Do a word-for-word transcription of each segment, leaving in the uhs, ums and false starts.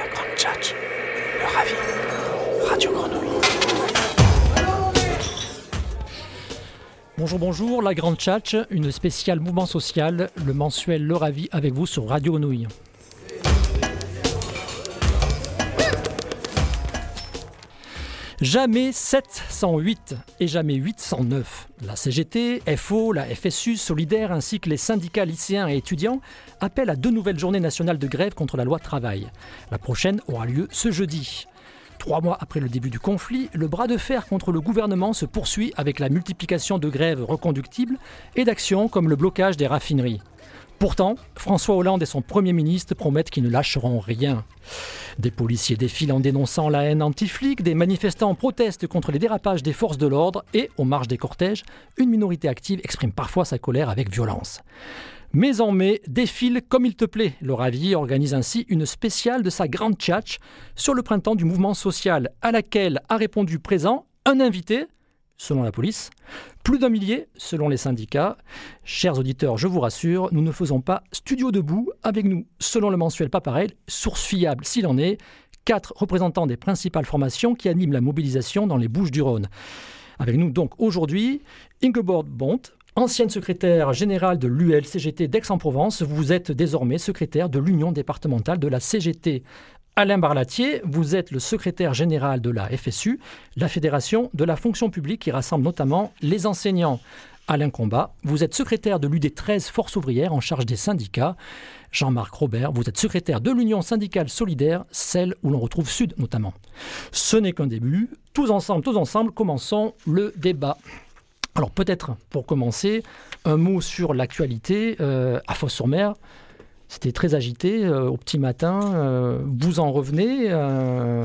Grande Tchatch, le Ravi, Radio Grenouille. Bonjour, bonjour, la Grande Tchatch, une spéciale mouvement social, le mensuel Le Ravi avec vous sur Radio Grenouille. Jamais sept cent huit et jamais huit cent neuf. La C G T, F O, la F S U, Solidaire ainsi que les syndicats lycéens et étudiants appellent à deux nouvelles journées nationales de grève contre la loi travail. La prochaine aura lieu ce jeudi. Trois mois après le début du conflit, le bras de fer contre le gouvernement se poursuit avec la multiplication de grèves reconductibles et d'actions comme le blocage des raffineries. Pourtant, François Hollande et son Premier ministre promettent qu'ils ne lâcheront rien. Des policiers défilent en dénonçant la haine anti-flic, des manifestants protestent contre les dérapages des forces de l'ordre et, aux marges des cortèges, une minorité active exprime parfois sa colère avec violence. Mais en mai, défile comme il te plaît. Le Ravi organise ainsi une spéciale de sa Grande Tchatch sur le printemps du mouvement social, à laquelle a répondu présent un invité, selon la police, plus d'un millier selon les syndicats. Chers auditeurs, je vous rassure, nous ne faisons pas studio debout. Avec nous, selon le mensuel Paparel, source fiable s'il en est, quatre représentants des principales formations qui animent la mobilisation dans les Bouches-du-Rhône. Avec nous donc aujourd'hui, Ingeborg Bonte, ancienne secrétaire générale de l'U L C G T d'Aix-en-Provence. Vous êtes désormais secrétaire de l'Union départementale de la C G T. Alain Barlatier, vous êtes le secrétaire général de la F S U, la Fédération de la fonction publique qui rassemble notamment les enseignants. Alain Combat, vous êtes secrétaire de l'U D treize Force ouvrière en charge des syndicats. Jean-Marc Robert, vous êtes secrétaire de l'Union syndicale solidaire, celle où l'on retrouve Sud notamment. Ce n'est qu'un début. Tous ensemble, tous ensemble, commençons le débat. Alors peut-être, pour commencer, un mot sur l'actualité euh, à Fos-sur-Mer. C'était très agité euh, au petit matin. Euh, vous en revenez, euh,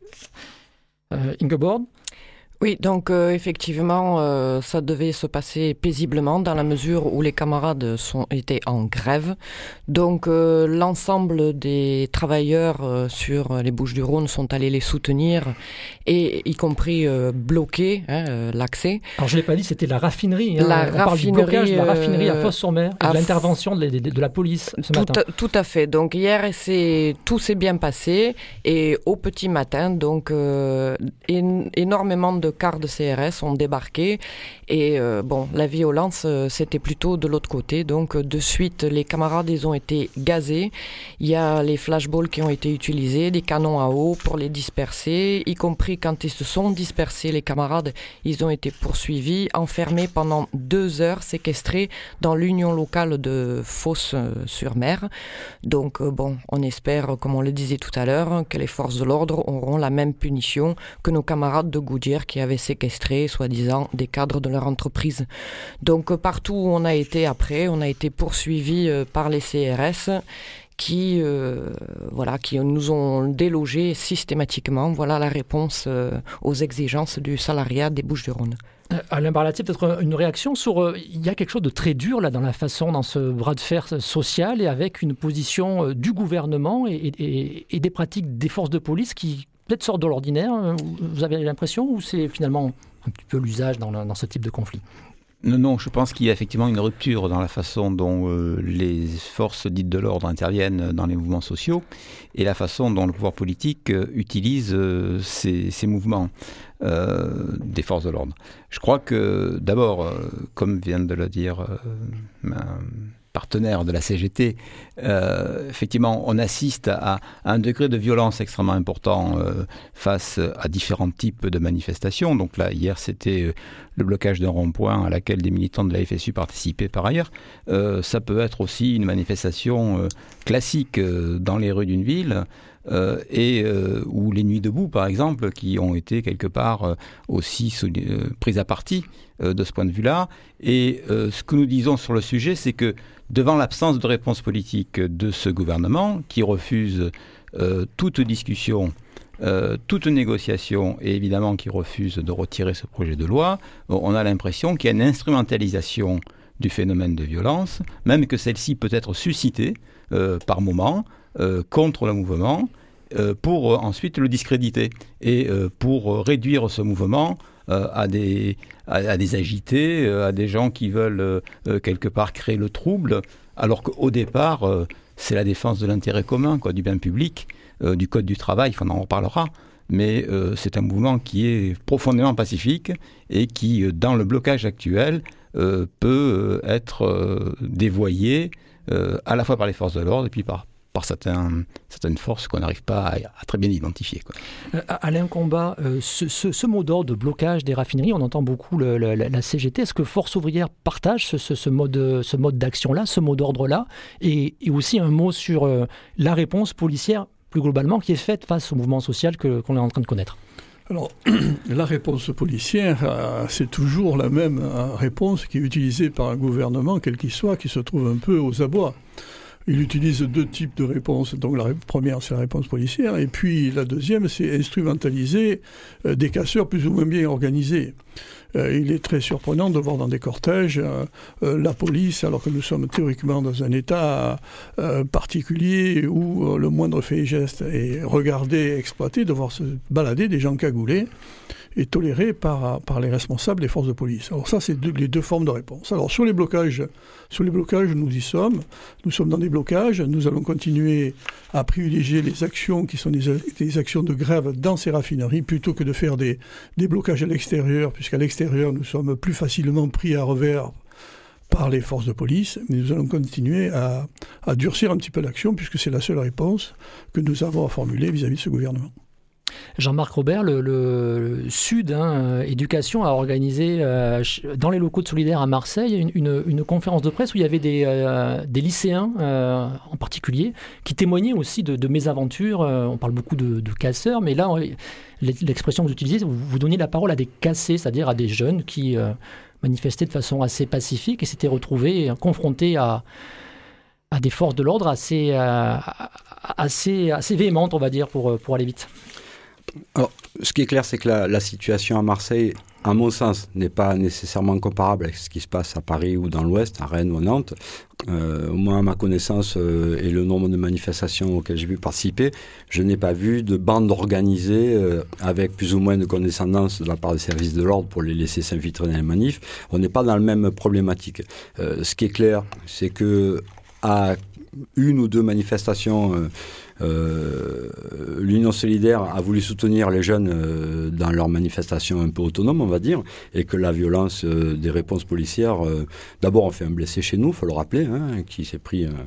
euh, Ingeborg ? Oui, donc euh, effectivement, euh, ça devait se passer paisiblement dans la mesure où les camarades sont étaient en grève. Donc euh, l'ensemble des travailleurs euh, sur les Bouches-du-Rhône sont allés les soutenir, et y compris euh, bloquer hein, euh, l'accès. Alors je l'ai pas dit, c'était la raffinerie. Hein. La On raffinerie, parle du blocage de la raffinerie à euh, Fos-sur-Mer, et de l'intervention de, de, de la police ce tout matin. À, tout à fait. Donc hier, c'est, tout s'est bien passé, et au petit matin, donc euh, é- énormément de cars de C R S ont débarqué, et euh, bon, la violence euh, c'était plutôt de l'autre côté. Donc euh, de suite, les camarades ils ont été gazés. Il y a les flashballs qui ont été utilisés, des canons à eau pour les disperser, y compris quand ils se sont dispersés, les camarades ils ont été poursuivis, enfermés pendant deux heures, séquestrés dans l'union locale de Fos-sur-Mer. Donc euh, bon, on espère, comme on le disait tout à l'heure, que les forces de l'ordre auront la même punition que nos camarades de Goudière qui avaient séquestré, soi-disant, des cadres de leur entreprise. Donc euh, partout où on a été après, on a été poursuivis euh, par les C R S qui, euh, voilà, qui nous ont délogés systématiquement. Voilà la réponse euh, aux exigences du salariat des Bouches-du-Rhône. Euh, Alain Barlatier, peut-être une réaction sur... Euh, il y a quelque chose de très dur là dans la façon, dans ce bras de fer social, et avec une position euh, du gouvernement et, et, et des pratiques des forces de police qui peut-être sortent de l'ordinaire. Vous avez l'impression, ou c'est finalement un petit peu l'usage dans, le, dans ce type de conflit ? Non, non, je pense qu'il y a effectivement une rupture dans la façon dont euh, les forces dites de l'ordre interviennent dans les mouvements sociaux et la façon dont le pouvoir politique euh, utilise euh, ces, ces mouvements euh, des forces de l'ordre. Je crois que d'abord, euh, comme vient de le dire euh, un partenaire de la C G T, euh, effectivement, on assiste à, à un degré de violence extrêmement important euh, face à différents types de manifestations. Donc là, hier, c'était euh, le blocage d'un rond-point à laquelle des militants de la F S U participaient par ailleurs. Euh, ça peut être aussi une manifestation euh, classique euh, dans les rues d'une ville, euh, et euh, ou les nuits debout, par exemple, qui ont été quelque part euh, aussi sous, euh, prises à partie euh, de ce point de vue-là. Et euh, ce que nous disons sur le sujet, c'est que devant l'absence de réponse politique de ce gouvernement, qui refuse euh, toute discussion, euh, toute négociation, et évidemment qui refuse de retirer ce projet de loi, on a l'impression qu'il y a une instrumentalisation du phénomène de violence, même que celle-ci peut être suscitée euh, par moment euh, contre le mouvement, euh, pour euh, ensuite le discréditer, et euh, pour réduire ce mouvement euh, à, des, à, à des agités, euh, à des gens qui veulent euh, quelque part créer le trouble, alors qu'au départ, euh, c'est la défense de l'intérêt commun, quoi, du bien public, euh, du code du travail, on en reparlera. Mais euh, c'est un mouvement qui est profondément pacifique et qui, euh, dans le blocage actuel, euh, peut euh, être euh, dévoyé euh, à la fois par les forces de l'ordre et puis par, par certains, certaines forces qu'on n'arrive pas à, à très bien identifier, quoi. Euh, Alain Combat, euh, ce, ce, ce mot d'ordre de blocage des raffineries, on entend beaucoup le, le, la C G T. Est-ce que Force ouvrière partage ce, ce, ce, mode, ce mode d'action-là, ce mot d'ordre-là, et, et aussi un mot sur euh, la réponse policière plus globalement, qui est faite face au mouvement social que, qu'on est en train de connaître? Alors, la réponse policière, euh, c'est toujours la même euh, réponse qui est utilisée par un gouvernement, quel qu'il soit, qui se trouve un peu aux abois. Il utilise deux types de réponses. Donc la ré- première, c'est la réponse policière, et puis la deuxième, c'est instrumentaliser euh, des casseurs plus ou moins bien organisés. Euh, il est très surprenant de voir dans des cortèges euh, euh, la police, alors que nous sommes théoriquement dans un état euh, particulier où euh, le moindre fait et geste est regardé, exploité, de voir se balader des gens cagoulés et tolérés par, par les responsables des forces de police. Alors ça, c'est deux, les deux formes de réponse. Alors sur les blocages, sur les blocages, nous y sommes. Nous sommes dans des blocages. Nous allons continuer à privilégier les actions qui sont des, des actions de grève dans ces raffineries plutôt que de faire des, des blocages à l'extérieur, puisqu'à l'extérieur, nous sommes plus facilement pris à revers par les forces de police, mais nous allons continuer à, à durcir un petit peu l'action, puisque c'est la seule réponse que nous avons à formuler vis-à-vis de ce gouvernement. Jean-Marc Robert, le, le, le Sud hein, Éducation a organisé euh, dans les locaux de Solidaire à Marseille une, une, une conférence de presse où il y avait des, euh, des lycéens euh, en particulier qui témoignaient aussi de, de mésaventures. Euh, on parle beaucoup de, de casseurs, mais là, l'expression que vous utilisez, vous, vous donniez la parole à des cassés, c'est-à-dire à des jeunes qui euh, manifestaient de façon assez pacifique et s'étaient retrouvés confrontés à, à des forces de l'ordre assez, euh, assez, assez véhémentes, on va dire, pour, pour aller vite. Alors, ce qui est clair, c'est que la, la situation à Marseille, à mon sens, n'est pas nécessairement comparable avec ce qui se passe à Paris ou dans l'Ouest, à Rennes ou à Nantes. Euh, au moins, à ma connaissance euh, et le nombre de manifestations auxquelles j'ai pu participer, je n'ai pas vu de bande organisée euh, avec plus ou moins de condescendance de la part des services de l'ordre pour les laisser s'infiltrer dans les manifs. On n'est pas dans la même problématique. Euh, ce qui est clair, c'est que à une ou deux manifestations, euh, Euh, l'Union solidaire a voulu soutenir les jeunes euh, dans leurs manifestations un peu autonomes, on va dire, et que la violence euh, des réponses policières, euh, d'abord on fait un blessé chez nous, il faut le rappeler, hein, qui s'est pris euh,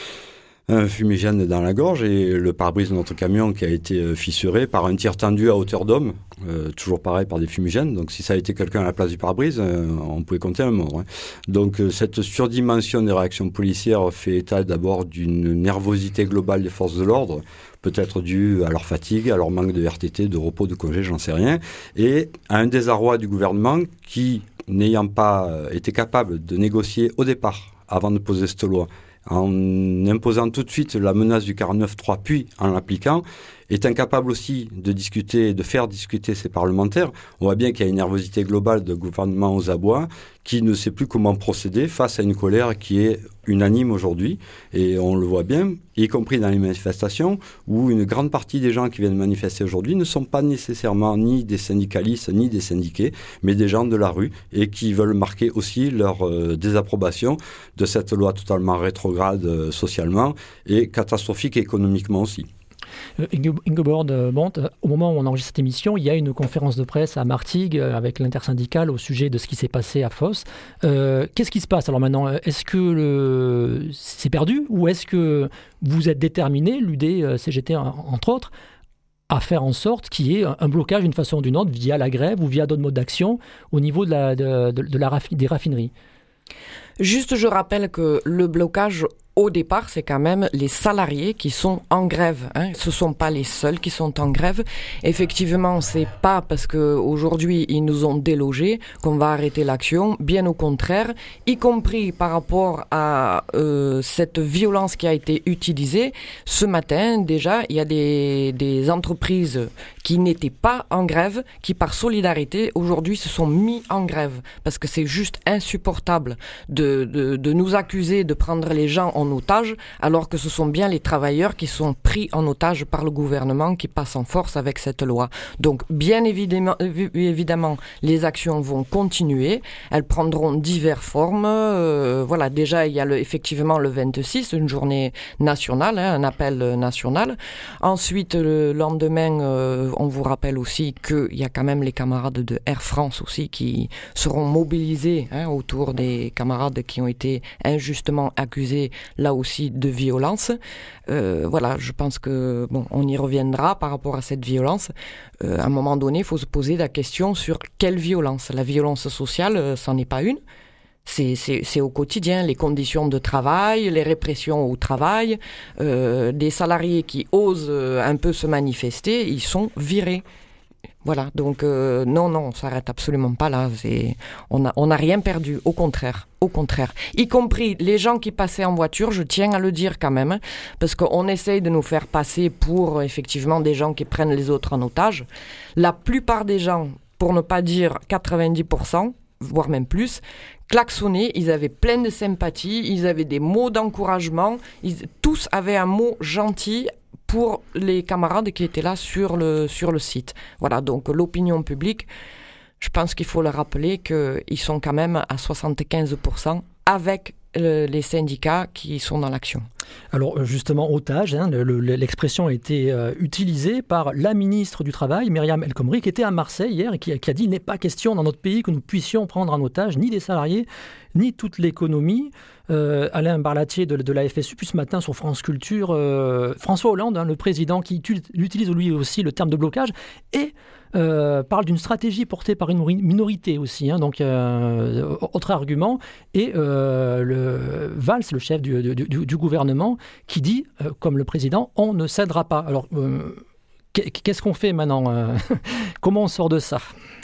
un fumigène dans la gorge et le pare-brise de notre camion qui a été fissuré par un tir tendu à hauteur d'homme, euh, toujours pareil par des fumigènes. Donc si ça a été quelqu'un à la place du pare-brise, euh, on pouvait compter un mort. Hein. Donc euh, cette surdimension des réactions policières fait état d'abord d'une nervosité globale des forces de l'ordre, peut-être due à leur fatigue, à leur manque de R T T, de repos, de congé, j'en sais rien, et à un désarroi du gouvernement qui, n'ayant pas été capable de négocier au départ, avant de poser cette loi, en imposant tout de suite la menace du quarante-neuf trois, puis en l'appliquant, est incapable aussi de discuter, de faire discuter ses parlementaires. On voit bien qu'il y a une nervosité globale de gouvernement aux abois qui ne sait plus comment procéder face à une colère qui est unanime aujourd'hui. Et on le voit bien, y compris dans les manifestations, où une grande partie des gens qui viennent manifester aujourd'hui ne sont pas nécessairement ni des syndicalistes, ni des syndiqués, mais des gens de la rue et qui veulent marquer aussi leur euh, désapprobation de cette loi totalement rétrograde euh, socialement et catastrophique économiquement aussi. Inge, Ingeborg Monte, au moment où on enregistre cette émission, il y a une conférence de presse à Martigues avec l'intersyndicale au sujet de ce qui s'est passé à Fos. Euh, qu'est-ce qui se passe alors maintenant? Est-ce que le... c'est perdu ou est-ce que vous êtes déterminé, l'U D C G T entre autres, à faire en sorte qu'il y ait un blocage d'une façon ou d'une autre via la grève ou via d'autres modes d'action au niveau de la, de, de, de la raffi- des raffineries? Juste, je rappelle que le blocage, au départ, c'est quand même les salariés qui sont en grève. Hein. Ce ne sont pas les seuls qui sont en grève. Effectivement, c'est pas parce qu'aujourd'hui, ils nous ont délogés qu'on va arrêter l'action. Bien au contraire, y compris par rapport à euh, cette violence qui a été utilisée. Ce matin, déjà, il y a des, des entreprises qui n'étaient pas en grève, qui par solidarité, aujourd'hui, se sont mis en grève. Parce que c'est juste insupportable de de, de, de nous accuser de prendre les gens en otage, alors que ce sont bien les travailleurs qui sont pris en otage par le gouvernement qui passe en force avec cette loi. Donc, bien évidemment, évidemment les actions vont continuer. Elles prendront diverses formes. Euh, voilà, déjà, il y a le, effectivement le vingt-six, une journée nationale, hein, un appel national. Ensuite, le lendemain, euh, on vous rappelle aussi qu'il y a quand même les camarades de Air France aussi qui seront mobilisés hein, autour des camarades qui ont été injustement accusés, là aussi, de violence. Euh, voilà, je pense que, bon, on y reviendra par rapport à cette violence. Euh, à un moment donné, il faut se poser la question sur quelle violence. La violence sociale, euh, c'en est pas une. C'est, c'est, c'est au quotidien, les conditions de travail, les répressions au travail, euh, des salariés qui osent un peu se manifester, ils sont virés. Voilà, donc euh, non, non, on s'arrête absolument pas là. C'est, on n'a on a rien perdu, au contraire, au contraire. Y compris les gens qui passaient en voiture, je tiens à le dire quand même, parce qu'on essaye de nous faire passer pour effectivement des gens qui prennent les autres en otage. La plupart des gens, pour ne pas dire quatre-vingt-dix pour cent, voire même plus, klaxonnaient, ils avaient plein de sympathie, ils avaient des mots d'encouragement, ils, tous avaient un mot gentil pour les camarades qui étaient là sur le, sur le site. Voilà, donc l'opinion publique, je pense qu'il faut le rappeler qu'ils sont quand même à soixante-quinze pour cent avec le, les syndicats qui sont dans l'action. Alors justement, otage, hein, le, le, l'expression a été euh, utilisée par la ministre du Travail, Myriam El Khomri, qui était à Marseille hier et qui, qui a dit « Il n'est pas question dans notre pays que nous puissions prendre en otage ni des salariés, ni toute l'économie ». Euh, Alain Barlatier de, de la F S U, puis ce matin sur France Culture, euh, François Hollande, hein, le président, qui utilise lui aussi le terme de blocage, et euh, parle d'une stratégie portée par une minorité aussi. Hein, donc, euh, autre argument. Et euh, le Valls, le chef du, du, du, du gouvernement, qui dit, euh, comme le président, on ne cédera pas. Alors, euh, qu'est-ce qu'on fait maintenant euh, Comment on sort de ça ?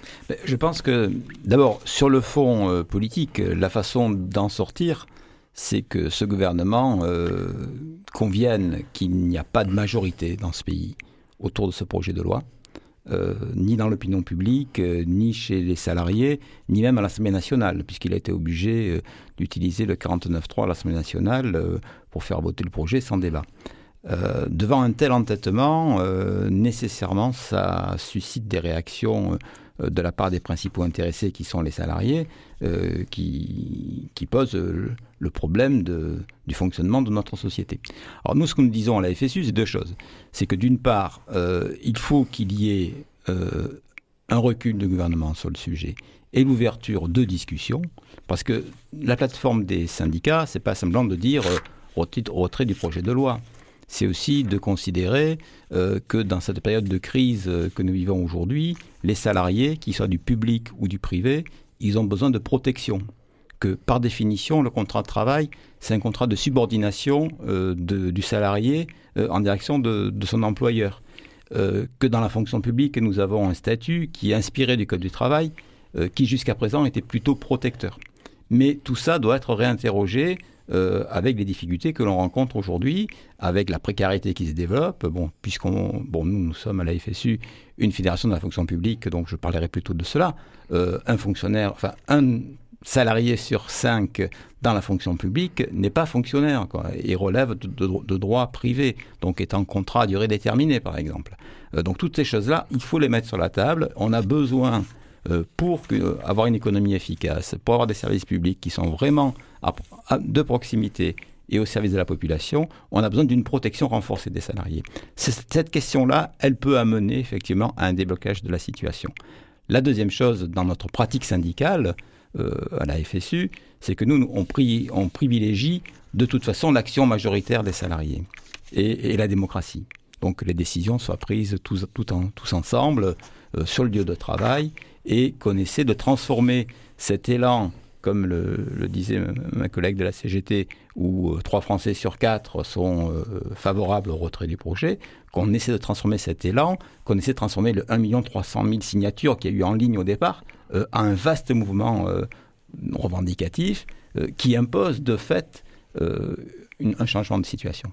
Je pense que, d'abord, sur le fond euh, politique, la façon d'en sortir, c'est que ce gouvernement euh, convienne qu'il n'y a pas de majorité dans ce pays autour de ce projet de loi, euh, ni dans l'opinion publique, euh, ni chez les salariés, ni même à l'Assemblée nationale, puisqu'il a été obligé euh, d'utiliser le quarante-neuf trois à l'Assemblée nationale euh, pour faire voter le projet sans débat. Euh, devant un tel entêtement, euh, nécessairement, ça suscite des réactions euh, de la part des principaux intéressés qui sont les salariés, euh, qui, qui posent euh, le problème de, du fonctionnement de notre société. Alors nous, ce que nous disons à la F S U, c'est deux choses. C'est que d'une part, euh, il faut qu'il y ait euh, un recul du gouvernement sur le sujet et l'ouverture de discussions, parce que la plateforme des syndicats, c'est pas simplement de dire euh, retrait, retrait du projet de loi. C'est aussi de considérer euh, que dans cette période de crise euh, que nous vivons aujourd'hui, les salariés, qu'ils soient du public ou du privé, ils ont besoin de protection. Que par définition, le contrat de travail, c'est un contrat de subordination euh, de, du salarié euh, en direction de, de son employeur. Euh, que dans la fonction publique, nous avons un statut qui est inspiré du Code du travail, euh, qui jusqu'à présent était plutôt protecteur. Mais tout ça doit être réinterrogé Euh, avec les difficultés que l'on rencontre aujourd'hui, avec la précarité qui se développe. Bon, puisqu'on, bon, nous, nous sommes à la F S U une fédération de la fonction publique, donc je parlerai plutôt de cela. Euh, un fonctionnaire, enfin un salarié sur cinq dans la fonction publique n'est pas fonctionnaire, quoi, et relève de, de, de droits privés, donc est en contrat à durée déterminée, par exemple. Euh, donc toutes ces choses-là, il faut les mettre sur la table. On a besoin Euh, pour que, euh, avoir une économie efficace, pour avoir des services publics qui sont vraiment à, à, de proximité et au service de la population, on a besoin d'une protection renforcée des salariés. C'est, cette question-là, elle peut amener effectivement à un déblocage de la situation. La deuxième chose, dans notre pratique syndicale, euh, à la F S U, c'est que nous, on, pri, on privilégie de toute façon l'action majoritaire des salariés et, et la démocratie. Donc que les décisions soient prises tous, tout en, tous ensemble euh, sur le lieu de travail, et qu'on essaie de transformer cet élan, comme le, le disait ma collègue de la C G T, où euh, trois Français sur quatre sont euh, favorables au retrait du projet, qu'on essaie de transformer cet élan, qu'on essaie de transformer le un million trois cent mille signatures qu'il y a eu en ligne au départ, euh, à un vaste mouvement euh, revendicatif euh, qui impose de fait euh, une, un changement de situation.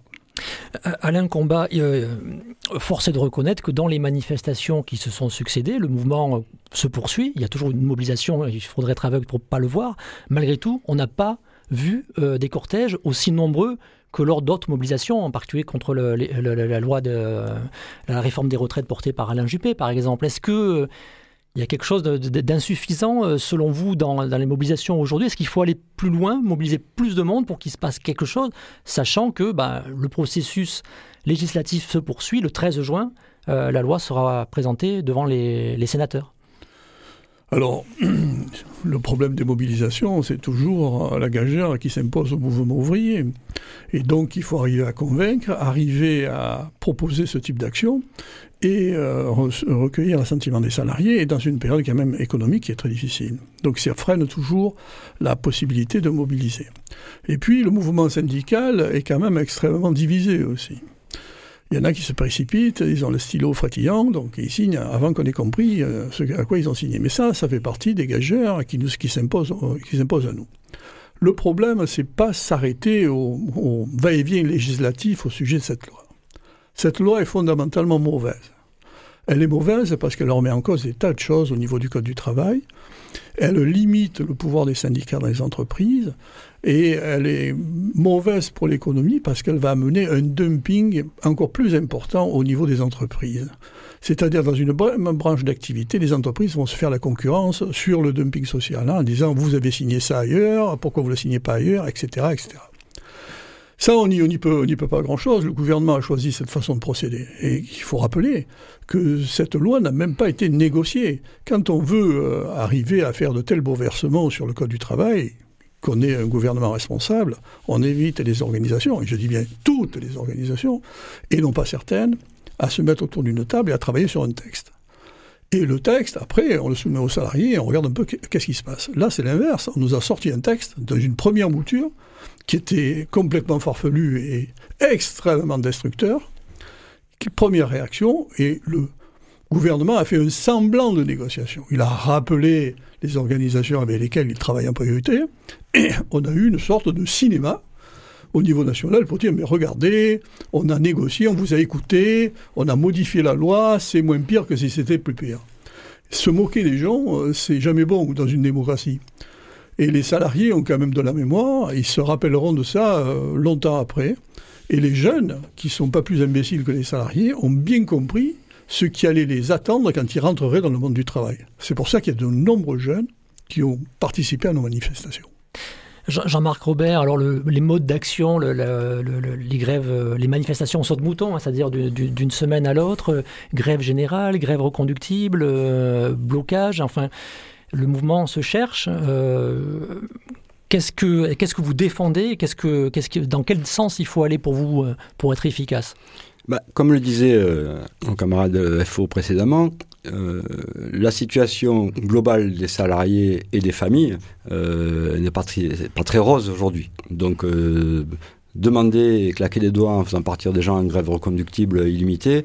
Alain Combat, euh, force est de reconnaître que dans les manifestations qui se sont succédées, le mouvement se poursuit. Il y a toujours une mobilisation, il faudrait être aveugle pour ne pas le voir. Malgré tout, on n'a pas vu euh, des cortèges aussi nombreux que lors d'autres mobilisations, en particulier contre le, le, le, la loi de la réforme des retraites portée par Alain Juppé, par exemple. Est-ce que euh, il y a quelque chose de, de, d'insuffisant, euh, selon vous, dans, dans les mobilisations aujourd'hui? Est-ce qu'il faut aller plus loin, mobiliser plus de monde pour qu'il se passe quelque chose, sachant que bah, le processus législatif se poursuit. Le treize juin, euh, la loi sera présentée devant les, les sénateurs. Alors, le problème des mobilisations, c'est toujours la gageure qui s'impose au mouvement ouvrier. Et donc, il faut arriver à convaincre, arriver à proposer ce type d'action et euh, recueillir l'assentiment des salariés, et dans une période quand même économique qui est très difficile. Donc, ça freine toujours la possibilité de mobiliser. Et puis, le mouvement syndical est quand même extrêmement divisé aussi. Il y en a qui se précipitent, ils ont le stylo frétillant, donc ils signent avant qu'on ait compris euh, ce à quoi ils ont signé. Mais ça, ça fait partie des gageurs qui, nous, qui, s'imposent, euh, qui s'imposent à nous. Le problème, c'est pas s'arrêter au, au va-et-vient législatif au sujet de cette loi. Cette loi est fondamentalement mauvaise. Elle est mauvaise parce qu'elle remet en cause des tas de choses au niveau du Code du travail. Elle limite le pouvoir des syndicats dans les entreprises. Et elle est mauvaise pour l'économie parce qu'elle va amener un dumping encore plus important au niveau des entreprises. C'est-à-dire, dans une branche d'activité, les entreprises vont se faire la concurrence sur le dumping social, hein, en disant « vous avez signé ça ailleurs, pourquoi vous ne le signez pas ailleurs ?» et cetera, et cetera. Ça, on n'y peut, peut pas grand-chose. Le gouvernement a choisi cette façon de procéder. Et il faut rappeler que cette loi n'a même pas été négociée. Quand on veut euh, arriver à faire de tels beaux versements sur le Code du travail, qu'on ait un gouvernement responsable, on évite les organisations, et je dis bien toutes les organisations, et non pas certaines, à se mettre autour d'une table et à travailler sur un texte. Et le texte, après, on le soumet aux salariés et on regarde un peu qu'est-ce qui se passe. Là, c'est l'inverse. On nous a sorti un texte dans une première mouture qui était complètement farfelu et extrêmement destructeur. Première réaction, et le gouvernement a fait un semblant de négociation. Il a rappelé les organisations avec lesquelles il travaille en priorité, et on a eu une sorte de cinéma au niveau national pour dire, mais regardez, on a négocié, on vous a écouté, on a modifié la loi, c'est moins pire que si c'était plus pire. Se moquer des gens, c'est jamais bon dans une démocratie. Et les salariés ont quand même de la mémoire, ils se rappelleront de ça euh, longtemps après. Et les jeunes, qui ne sont pas plus imbéciles que les salariés, ont bien compris ce qui allait les attendre quand ils rentreraient dans le monde du travail. C'est pour ça qu'il y a de nombreux jeunes qui ont participé à nos manifestations. Jean-Marc Robert, alors le, les modes d'action, le, le, le, les grèves, les manifestations saute-mouton, hein, c'est-à-dire du, du, d'une semaine à l'autre, euh, grève générale, grève reconductible, euh, blocage, enfin, le mouvement se cherche. Euh, qu'est-ce que, qu'est-ce que vous défendez, qu'est-ce que, qu'est-ce que, dans quel sens il faut aller pour vous, pour être efficace? Bah, comme le disait euh, mon camarade F O précédemment, euh, la situation globale des salariés et des familles euh, n'est pas très, pas très rose aujourd'hui. Donc, euh, demander et claquer des doigts en faisant partir des gens en grève reconductible illimitée,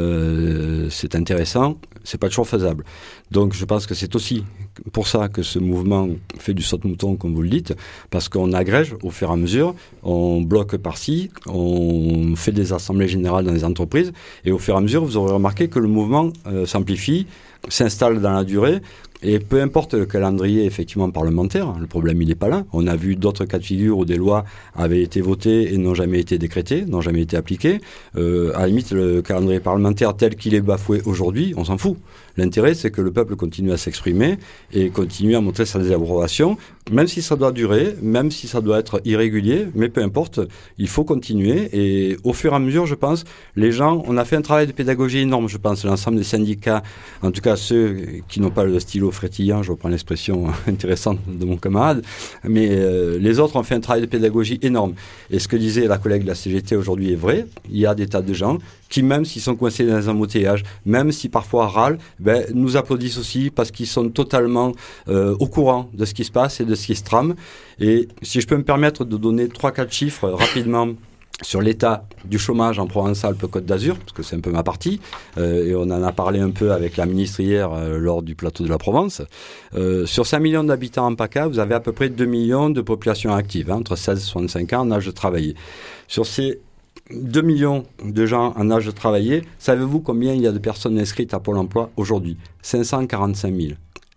euh, c'est intéressant, c'est pas toujours faisable. Donc je pense que c'est aussi pour ça que ce mouvement fait du saute-mouton, comme vous le dites, parce qu'on agrège au fur et à mesure, on bloque par-ci, on fait des assemblées générales dans les entreprises, et au fur et à mesure, vous aurez remarqué que le mouvement euh, s'amplifie, s'installe dans la durée, et peu importe le calendrier effectivement parlementaire, le problème il n'est pas là. On a vu d'autres cas de figure où des lois avaient été votées et n'ont jamais été décrétées, n'ont jamais été appliquées. Euh, à la limite, le calendrier parlementaire tel qu'il est bafoué aujourd'hui, on s'en fout. L'intérêt, c'est que le peuple continue à s'exprimer et continue à montrer sa désapprobation, même si ça doit durer, même si ça doit être irrégulier, mais peu importe, il faut continuer. Et au fur et à mesure, je pense, les gens, on a fait un travail de pédagogie énorme, je pense, l'ensemble des syndicats, en tout cas ceux qui n'ont pas le stylo frétillant, je reprends l'expression intéressante de mon camarade, mais euh, les autres ont fait un travail de pédagogie énorme. Et ce que disait la collègue de la C G T aujourd'hui est vrai, il y a des tas de gens qui, même s'ils sont coincés dans un embouteillage, même si parfois râlent, ben, nous applaudissent aussi parce qu'ils sont totalement euh, au courant de ce qui se passe et de ce qui se trame. Et si je peux me permettre de donner trois quatre chiffres rapidement sur l'état du chômage en Provence-Alpes-Côte d'Azur, parce que c'est un peu ma partie, euh, et on en a parlé un peu avec la ministre hier euh, lors du plateau de la Provence. Euh, sur cinq millions d'habitants en PACA, vous avez à peu près deux millions de populations actives, hein, entre seize et soixante-cinq ans en âge de travailler. Sur ces deux millions de gens en âge de travailler, savez-vous combien il y a de personnes inscrites à Pôle emploi aujourd'hui ? cinq cent quarante-cinq mille.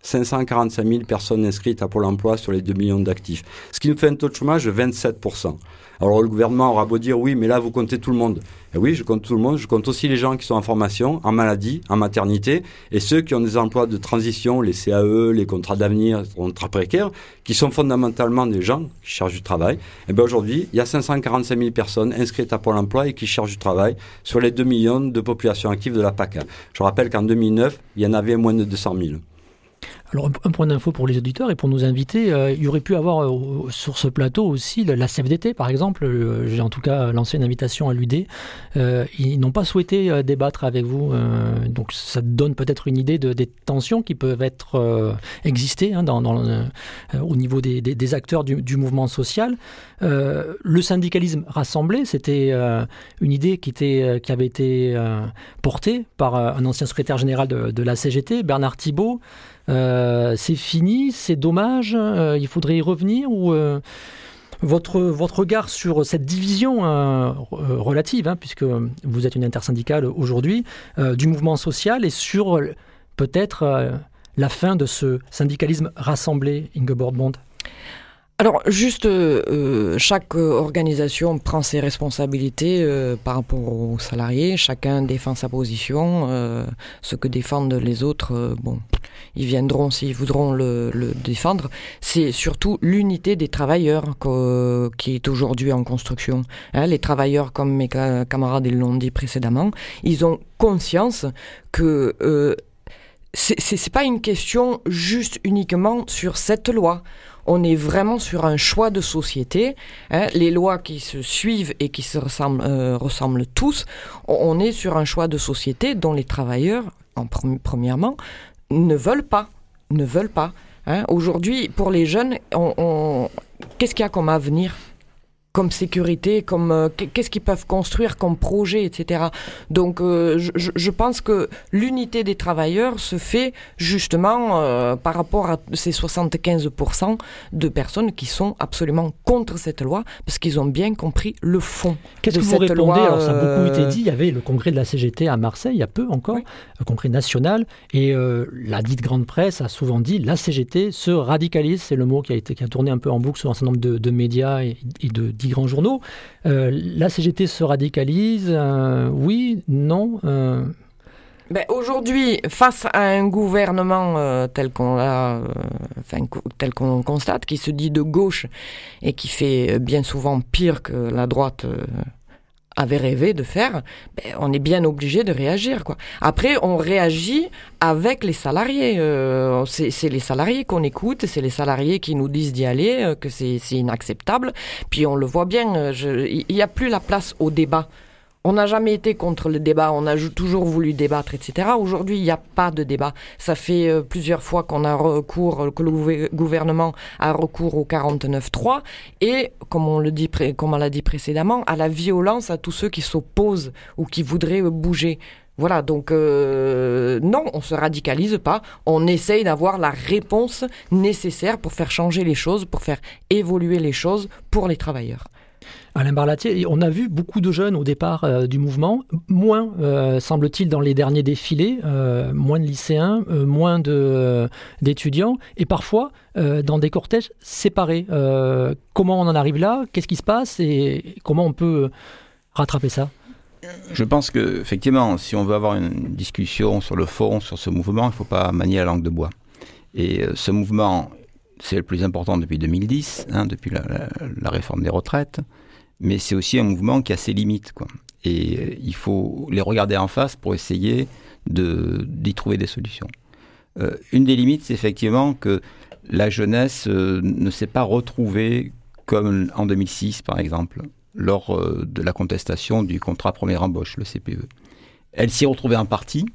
cinq cent quarante-cinq mille personnes inscrites à Pôle emploi sur les deux millions d'actifs. Ce qui nous fait un taux de chômage de vingt-sept pour cent. Alors le gouvernement aura beau dire oui, mais là vous comptez tout le monde. Et oui, je compte tout le monde, je compte aussi les gens qui sont en formation, en maladie, en maternité, et ceux qui ont des emplois de transition, les C A E, les contrats d'avenir, les contrats précaires, qui sont fondamentalement des gens qui cherchent du travail. Et bien aujourd'hui, il y a cinq cent quarante-cinq mille personnes inscrites à Pôle emploi et qui cherchent du travail sur les deux millions de population active de la P A C A. Je rappelle qu'en deux mille neuf, il y en avait moins de deux cent mille. Alors, un point d'info pour les auditeurs et pour nos invités, euh, il y aurait pu avoir euh, sur ce plateau aussi la C F D T, par exemple. Euh, j'ai en tout cas lancé une invitation à l'U D. Euh, ils n'ont pas souhaité euh, débattre avec vous. Euh, donc, ça donne peut-être une idée de, des tensions qui peuvent être euh, exister hein, dans, dans, euh, au niveau des, des, des acteurs du, du mouvement social. Euh, le syndicalisme rassemblé, c'était euh, une idée qui, était, qui avait été euh, portée par euh, un ancien secrétaire général de, de la C G T, Bernard Thibault. Euh, c'est fini, c'est dommage, euh, il faudrait y revenir ou euh, votre, votre regard sur cette division euh, relative, hein, puisque vous êtes une intersyndicale aujourd'hui, euh, du mouvement social et sur euh, peut-être euh, la fin de ce syndicalisme rassemblé, Ingeborg Bond. Alors, juste, euh, chaque organisation prend ses responsabilités euh, par rapport aux salariés. Chacun défend sa position. Euh, ce que défendent les autres, euh, bon, ils viendront s'ils voudront le, le défendre. C'est surtout l'unité des travailleurs que, qui est aujourd'hui en construction. Hein, les travailleurs, comme mes camarades l'ont dit précédemment, ils ont conscience que euh, c'est, c'est, c'est pas une question juste uniquement sur cette loi. On est vraiment sur un choix de société. Hein, les lois qui se suivent et qui se ressemblent, euh, ressemblent tous, on est sur un choix de société dont les travailleurs, en pre- premièrement, ne veulent pas. Ne veulent pas. Hein. Aujourd'hui, pour les jeunes, on, on... qu'est-ce qu'il y a comme avenir ? Comme sécurité, comme euh, qu'est-ce qu'ils peuvent construire comme projet, et cetera. Donc, euh, je, je pense que l'unité des travailleurs se fait justement euh, par rapport à ces soixante-quinze pour cent de personnes qui sont absolument contre cette loi, parce qu'ils ont bien compris le fond. Qu'est-ce de que vous cette répondez loi, Alors, ça a beaucoup euh... été dit. Il y avait le congrès de la C G T à Marseille, il y a peu encore, oui. Le congrès national, et euh, la dite grande presse a souvent dit la C G T se radicalise. C'est le mot qui a été qui a tourné un peu en boucle sur un certain nombre de, de médias et, et de dix grands journaux. Euh, la C G T se radicalise, euh, oui, non euh... ben, aujourd'hui, face à un gouvernement euh, tel qu'on l'a, euh, enfin, tel qu'on constate, qui se dit de gauche et qui fait bien souvent pire que la droite euh, avait rêvé de faire, ben, on est bien obligé de réagir, quoi. Après, on réagit avec les salariés. Euh, c'est, c'est les salariés qu'on écoute, c'est les salariés qui nous disent d'y aller, euh, que c'est, c'est inacceptable. Puis on le voit bien, il n'y a plus la place au débat. On n'a jamais été contre le débat, on a toujours voulu débattre, et cetera. Aujourd'hui, il n'y a pas de débat. Ça fait euh, plusieurs fois qu'on a recours, que le gouvernement a recours au quarante-neuf trois et, comme on le dit, comme on l'a dit précédemment, à la violence à tous ceux qui s'opposent ou qui voudraient bouger. Voilà, donc euh, non, on se radicalise pas, on essaye d'avoir la réponse nécessaire pour faire changer les choses, pour faire évoluer les choses pour les travailleurs. Alain Barlatier, on a vu beaucoup de jeunes au départ euh, du mouvement, moins, euh, semble-t-il, dans les derniers défilés, euh, moins de lycéens, euh, moins de, euh, d'étudiants, et parfois euh, dans des cortèges séparés. Euh, comment on en arrive là ? Qu'est-ce qui se passe ? Et comment on peut rattraper ça ? Je pense qu'effectivement, si on veut avoir une discussion sur le fond, sur ce mouvement, il ne faut pas manier la langue de bois. Et euh, ce mouvement, c'est le plus important depuis deux mille dix, hein, depuis la, la, la réforme des retraites. Mais c'est aussi un mouvement qui a ses limites, quoi. Et euh, il faut les regarder en face pour essayer de, d'y trouver des solutions. Euh, une des limites, c'est effectivement que la jeunesse euh, ne s'est pas retrouvée comme en deux mille six, par exemple, lors euh, de la contestation du contrat première embauche, le C P E. Elle s'y est retrouvée en partie,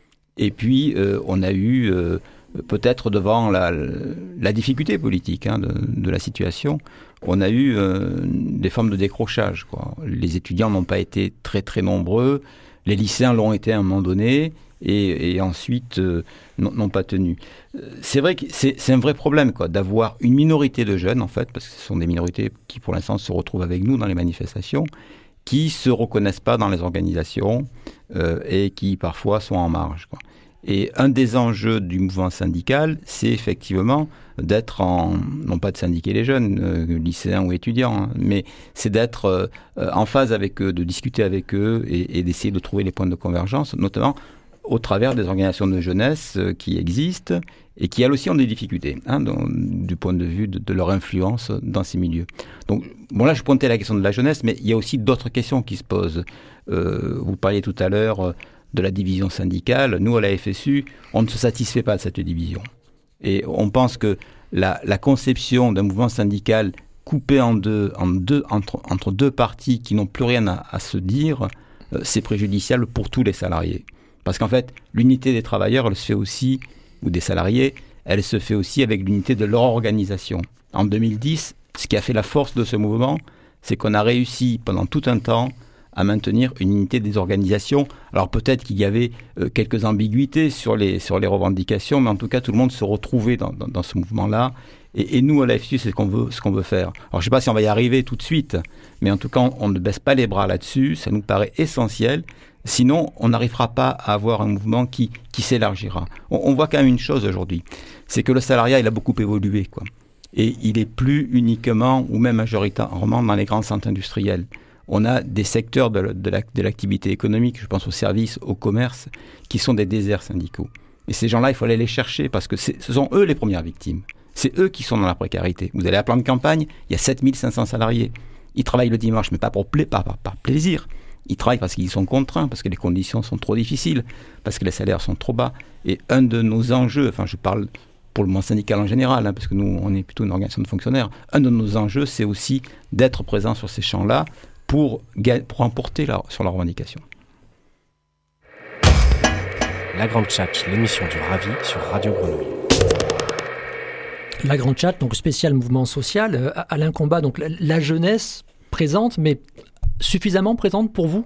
et puis euh, on a eu, euh, peut-être devant la, la difficulté politique hein, de, de la situation, on a eu euh, des formes de décrochage, quoi. Les étudiants n'ont pas été très très nombreux, les lycéens l'ont été à un moment donné, et, et ensuite euh, n'ont, n'ont pas tenu. C'est vrai que c'est, c'est un vrai problème, quoi, d'avoir une minorité de jeunes, en fait, parce que ce sont des minorités qui pour l'instant se retrouvent avec nous dans les manifestations, qui ne se reconnaissent pas dans les organisations euh, et qui parfois sont en marge, quoi. Et un des enjeux du mouvement syndical, c'est effectivement d'être en, non pas de syndiquer les jeunes, euh, lycéens ou étudiants, hein, mais c'est d'être euh, en phase avec eux, de discuter avec eux et, et d'essayer de trouver les points de convergence, notamment au travers des organisations de jeunesse euh, qui existent et qui, elles aussi, ont des difficultés, hein, donc, du point de vue de, de leur influence dans ces milieux. Donc, bon, là, je pointais la question de la jeunesse, mais il y a aussi d'autres questions qui se posent. Euh, vous parliez tout à l'heure euh, de la division syndicale. Nous, à la F S U, on ne se satisfait pas de cette division. Et on pense que la, la conception d'un mouvement syndical coupé en deux, en deux entre, entre deux parties qui n'ont plus rien à, à se dire, euh, c'est préjudiciable pour tous les salariés. Parce qu'en fait, l'unité des travailleurs, elle se fait aussi, ou des salariés, elle se fait aussi avec l'unité de leur organisation. En deux mille dix, ce qui a fait la force de ce mouvement, c'est qu'on a réussi pendant tout un temps à maintenir une unité des organisations. Alors peut-être qu'il y avait euh, quelques ambiguïtés sur les, sur les revendications, mais en tout cas, tout le monde se retrouvait dans, dans, dans ce mouvement-là. Et, et nous, à la F S U, c'est ce qu'on veut, ce qu'on veut faire. Alors je ne sais pas si on va y arriver tout de suite, mais en tout cas, on, on ne baisse pas les bras là-dessus. Ça nous paraît essentiel. Sinon, on n'arrivera pas à avoir un mouvement qui, qui s'élargira. On, on voit quand même une chose aujourd'hui, c'est que le salariat, il a beaucoup évolué, quoi. Et il n'est plus uniquement, ou même majoritairement, dans les grands centres industriels. On a des secteurs de, de, la, de l'activité économique, je pense aux services, au commerce, qui sont des déserts syndicaux. Et ces gens-là, il faut aller les chercher parce que c'est, ce sont eux les premières victimes. C'est eux qui sont dans la précarité. Vous allez à plan de campagne, il y a sept mille cinq cents salariés. Ils travaillent le dimanche, mais pas pour pla- par, par, par plaisir. Ils travaillent parce qu'ils sont contraints, parce que les conditions sont trop difficiles, parce que les salaires sont trop bas. Et un de nos enjeux, enfin je parle pour le mouvement syndical en général, hein, parce que nous, on est plutôt une organisation de fonctionnaires, un de nos enjeux, c'est aussi d'être présent sur ces champs-là pour, pour emporter la, sur la revendication. La Grande Tchatche, l'émission du Ravi sur Radio Grenouille. La Grande Tchatche, donc spécial mouvement social. Euh, Alain Combat, donc la, la jeunesse présente, mais suffisamment présente pour vous ?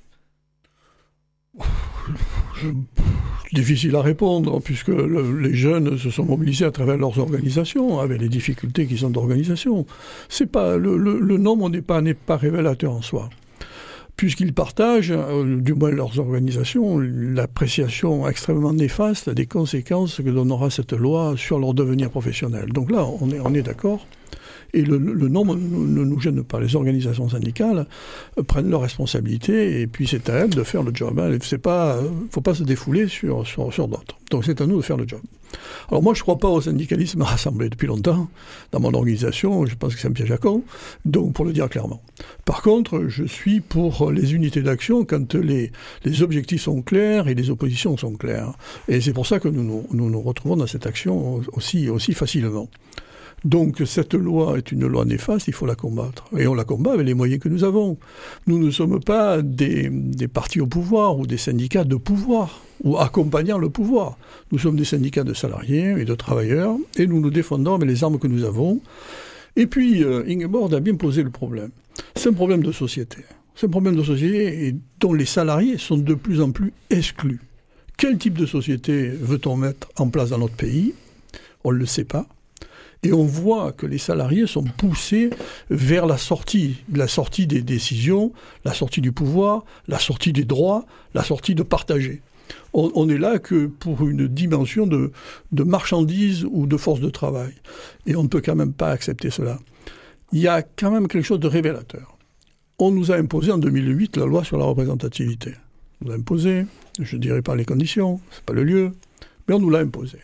Je, difficile à répondre, puisque le, les jeunes se sont mobilisés à travers leurs organisations, avec les difficultés qu'ils ont d'organisation. C'est pas, le, le, le nombre n'est pas, n'est pas révélateur en soi, puisqu'ils partagent, euh, du moins leurs organisations, l'appréciation extrêmement néfaste des conséquences que donnera cette loi sur leur devenir professionnel. Donc là, on est, on est d'accord. Et le, le nombre ne, ne nous gêne pas. Les organisations syndicales euh, prennent leurs responsabilités et puis c'est à elles de faire le job. Il hein. ne euh, faut pas se défouler sur, sur, sur d'autres. Donc c'est à nous de faire le job. Alors moi je ne crois pas au syndicalisme rassemblé depuis longtemps. Dans mon organisation, je pense que c'est un piège à con. Donc pour le dire clairement. Par contre, je suis pour les unités d'action quand les, les objectifs sont clairs et les oppositions sont claires. Et c'est pour ça que nous nous, nous, nous retrouvons dans cette action aussi, aussi facilement. Donc cette loi est une loi néfaste, il faut la combattre. Et on la combat avec les moyens que nous avons. Nous ne sommes pas des, des partis au pouvoir ou des syndicats de pouvoir, ou accompagnant le pouvoir. Nous sommes des syndicats de salariés et de travailleurs, et nous nous défendons avec les armes que nous avons. Et puis, euh, Ingeborg a bien posé le problème. C'est un problème de société. C'est un problème de société dont les salariés sont de plus en plus exclus. Quel type de société veut-on mettre en place dans notre pays ? On ne le sait pas. Et on voit que les salariés sont poussés vers la sortie, la sortie des décisions, la sortie du pouvoir, la sortie des droits, la sortie de partager. On, on est là que pour une dimension de, de marchandise ou de force de travail. Et on ne peut quand même pas accepter cela. Il y a quand même quelque chose de révélateur. On nous a imposé en deux mille huit la loi sur la représentativité. On nous l'a imposé, je ne dirais pas les conditions, ce n'est pas le lieu, mais on nous l'a imposé.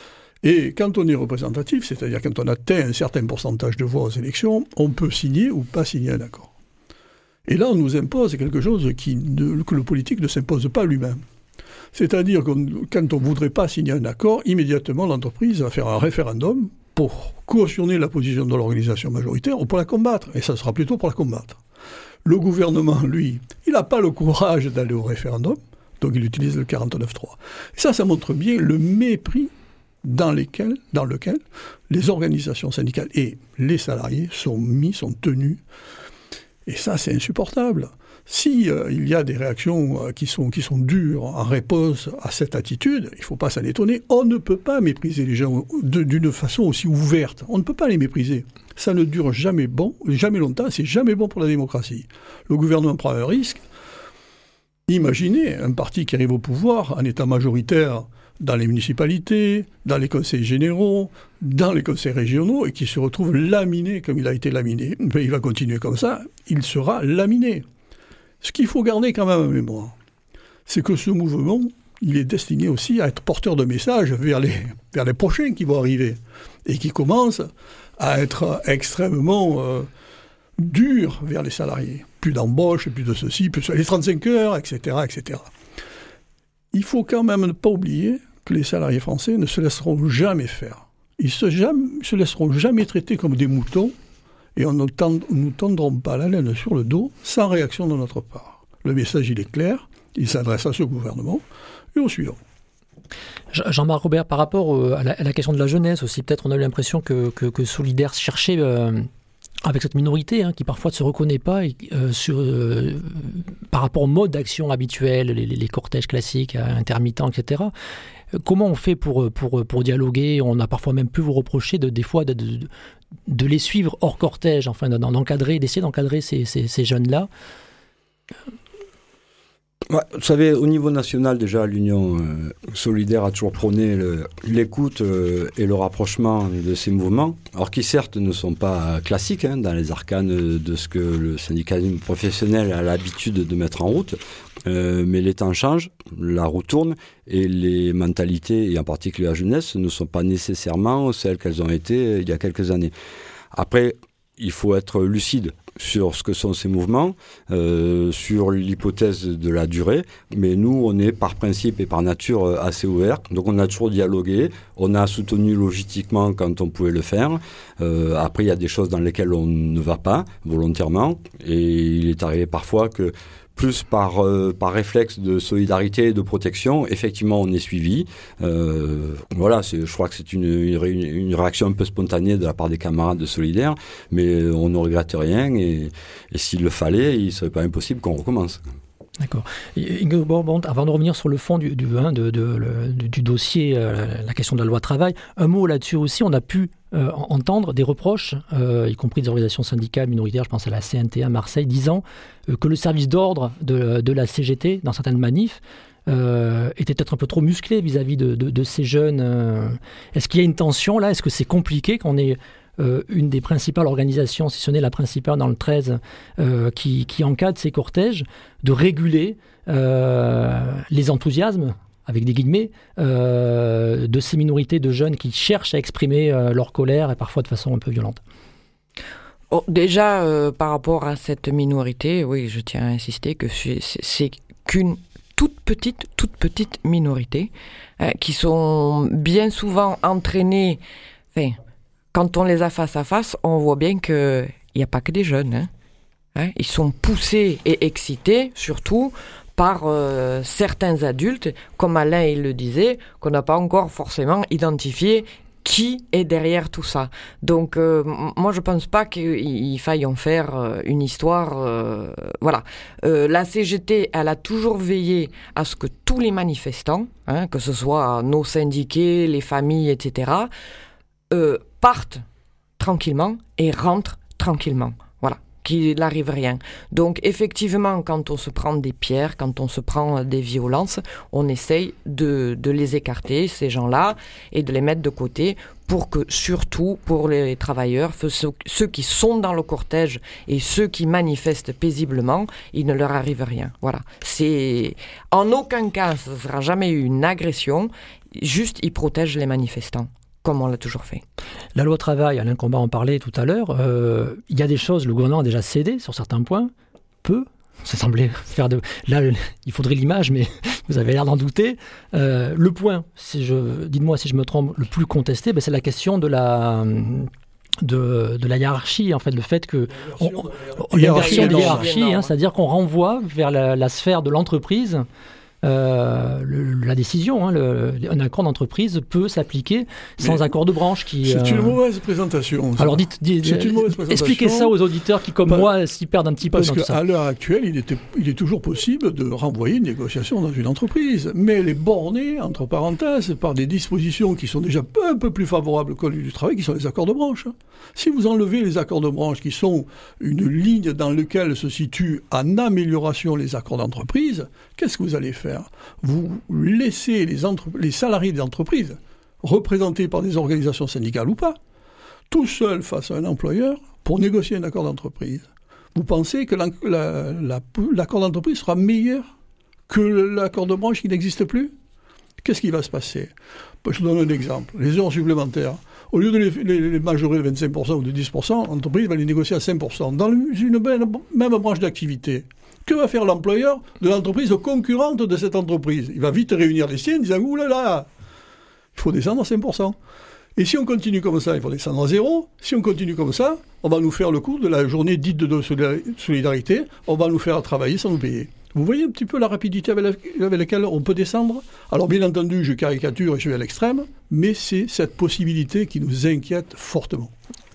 Et quand on est représentatif, c'est-à-dire quand on atteint un certain pourcentage de voix aux élections, on peut signer ou pas signer un accord. Et là, on nous impose quelque chose qui ne, que le politique ne s'impose pas lui-même. C'est-à-dire que quand on ne voudrait pas signer un accord, immédiatement l'entreprise va faire un référendum pour cautionner la position de l'organisation majoritaire ou pour la combattre. Et ça sera plutôt pour la combattre. Le gouvernement, lui, il n'a pas le courage d'aller au référendum, donc il utilise le quarante-neuf trois. Et ça, ça montre bien le mépris dans, lesquels, dans lequel les organisations syndicales et les salariés sont mis, sont tenus. Et ça, c'est insupportable. Si euh, il y a des réactions euh, qui sont, qui sont dures en réponse à cette attitude, il ne faut pas s'en étonner. On ne peut pas mépriser les gens de, d'une façon aussi ouverte. On ne peut pas les mépriser. Ça ne dure jamais bon, jamais longtemps. C'est jamais bon pour la démocratie. Le gouvernement prend un risque. imaginez un parti qui arrive au pouvoir en état majoritaire dans les municipalités, dans les conseils généraux, dans les conseils régionaux, et qui se retrouve laminé comme il a été laminé. Mais il va continuer comme ça, il sera laminé. Ce qu'il faut garder quand même en mémoire, c'est que ce mouvement, il est destiné aussi à être porteur de messages vers les, vers les prochains qui vont arriver, et qui commencent à être extrêmement euh, durs vers les salariés. Plus d'embauche, plus de ceci, plus les trente-cinq heures, et cetera, et cetera. Il faut quand même ne pas oublier que les salariés français ne se laisseront jamais faire. Ils ne se, se laisseront jamais traiter comme des moutons et on ne tend, nous tendrons pas la laine sur le dos sans réaction de notre part. Le message, il est clair, il s'adresse à ce gouvernement et au suivant. Jean-Marc Robert, par rapport à la, à la question de la jeunesse aussi, peut-être on a eu l'impression que, que, que Solidaire cherchait... Euh avec cette minorité hein, qui parfois ne se reconnaît pas et, euh, sur, euh, par rapport au mode d'action habituel, les, les cortèges classiques, intermittents, et cetera. Euh, comment on fait pour, pour, pour dialoguer ? On a parfois même pu vous reprocher de, des fois de, de, de les suivre hors cortège, enfin d'encadrer, d'essayer d'encadrer ces, ces, ces jeunes-là. Ouais, vous savez, au niveau national, déjà, l'Union euh, solidaire a toujours prôné le, l'écoute euh, et le rapprochement de ces mouvements, alors qui certes ne sont pas classiques hein, dans les arcanes de ce que le syndicalisme professionnel a l'habitude de mettre en route, euh, mais les temps changent, la roue tourne, et les mentalités, et en particulier la jeunesse, ne sont pas nécessairement celles qu'elles ont été il y a quelques années. Après, il faut être lucide sur ce que sont ces mouvements, euh, sur l'hypothèse de la durée, mais nous, on est par principe et par nature assez ouverts, donc on a toujours dialogué, on a soutenu logistiquement quand on pouvait le faire, euh, après il y a des choses dans lesquelles on ne va pas, volontairement, et il est arrivé parfois que plus par, euh, par réflexe de solidarité et de protection, effectivement, on est suivi. Euh, voilà, c'est, je crois que c'est une, une, une réaction un peu spontanée de la part des camarades de Solidaire, mais on ne regrette rien et, et s'il le fallait, il ne serait pas impossible qu'on recommence. D'accord. Ingeborg Bont, avant de revenir sur le fond du, du, hein, de, de, le, du, du dossier, euh, la question de la loi travail, un mot là-dessus aussi, on a pu euh, entendre des reproches, euh, y compris des organisations syndicales minoritaires, je pense à la C N T à Marseille, disant euh, que le service d'ordre de, de la C G T, dans certaines manifs, euh, était peut-être un peu trop musclé vis-à-vis de, de, de ces jeunes. Euh. Est-ce qu'il y a une tension là ? Est-ce que c'est compliqué qu'on ait... Euh, une des principales organisations, si ce n'est la principale dans le treize, euh, qui, qui encadre ces cortèges, de réguler euh, les enthousiasmes, avec des guillemets, euh, de ces minorités de jeunes qui cherchent à exprimer euh, leur colère et parfois de façon un peu violente. Oh, déjà, euh, par rapport à cette minorité, oui, je tiens à insister que c'est, c'est qu'une toute petite, toute petite minorité euh, qui sont bien souvent entraînées... Enfin, quand on les a face à face, on voit bien qu'il n'y a pas que des jeunes. Hein. Hein, ils sont poussés et excités, surtout, par euh, certains adultes, comme Alain il le disait, qu'on n'a pas encore forcément identifié qui est derrière tout ça. Donc, euh, moi, je ne pense pas qu'il faille en faire euh, une histoire... Euh, voilà. Euh, la C G T, elle a toujours veillé à ce que tous les manifestants, hein, que ce soit nos syndiqués, les familles, et cetera, euh, partent tranquillement et rentrent tranquillement. Voilà, qu'il n'arrive rien. Donc, effectivement, quand on se prend des pierres, quand on se prend des violences, on essaye de, de les écarter, ces gens-là, et de les mettre de côté pour que, surtout, pour les travailleurs, ceux, ceux qui sont dans le cortège et ceux qui manifestent paisiblement, il ne leur arrive rien. Voilà. C'est... En aucun cas, ce ne sera jamais une agression, juste, ils protègent les manifestants, comme on l'a toujours fait. La loi travail, Alain Combat en parlait tout à l'heure, euh, il y a des choses, le gouvernement a déjà cédé sur certains points, peu, ça semblait faire de... Là, il faudrait l'image, mais vous avez l'air d'en douter. Euh, le point, si je, dites-moi si je me trompe, le plus contesté, ben, c'est la question de la... De, de la hiérarchie, en fait, le fait que... On, on, il y a une version de hiérarchie, hein, c'est-à-dire qu'on renvoie vers la, la sphère de l'entreprise Euh, le, la décision. Hein, le, un accord d'entreprise peut s'appliquer sans Mais accord de branche. Qui, c'est euh... une mauvaise présentation. Ça. Alors dites, dites c'est une mauvaise présentation. Expliquez ça aux auditeurs qui, comme pas, moi, s'y perdent un petit peu. Parce dans tout ça. qu'à l'heure actuelle, il, était, il est toujours possible de renvoyer une négociation dans une entreprise. Mais elle est bornée, entre parenthèses, par des dispositions qui sont déjà un peu plus favorables au Code du travail, qui sont les accords de branche. Si vous enlevez les accords de branche, qui sont une ligne dans laquelle se situent en amélioration les accords d'entreprise, qu'est-ce que vous allez faire ? Vous laissez les, entre... les salariés des entreprises, représentés par des organisations syndicales ou pas, tout seuls face à un employeur pour négocier un accord d'entreprise. Vous pensez que la, la, la, l'accord d'entreprise sera meilleur que l'accord de branche qui n'existe plus ? Qu'est-ce qui va se passer ? Je vous donne un exemple. Les heures supplémentaires. Au lieu de les, les, les majorer de vingt-cinq pour cent ou de dix pour cent, l'entreprise va les négocier à cinq pour cent dans une même, même branche d'activité. Que va faire l'employeur de l'entreprise concurrente de cette entreprise ? Il va vite réunir les siens en disant « Ouh là là, il faut descendre à cinq pour cent ». Et si on continue comme ça, il faut descendre à zéro. Si on continue comme ça, on va nous faire le coup de la journée dite de solidarité. On va nous faire travailler sans nous payer. Vous voyez un petit peu la rapidité avec, la, avec laquelle on peut descendre ? Alors bien entendu, je caricature et je vais à l'extrême, mais c'est cette possibilité qui nous inquiète fortement.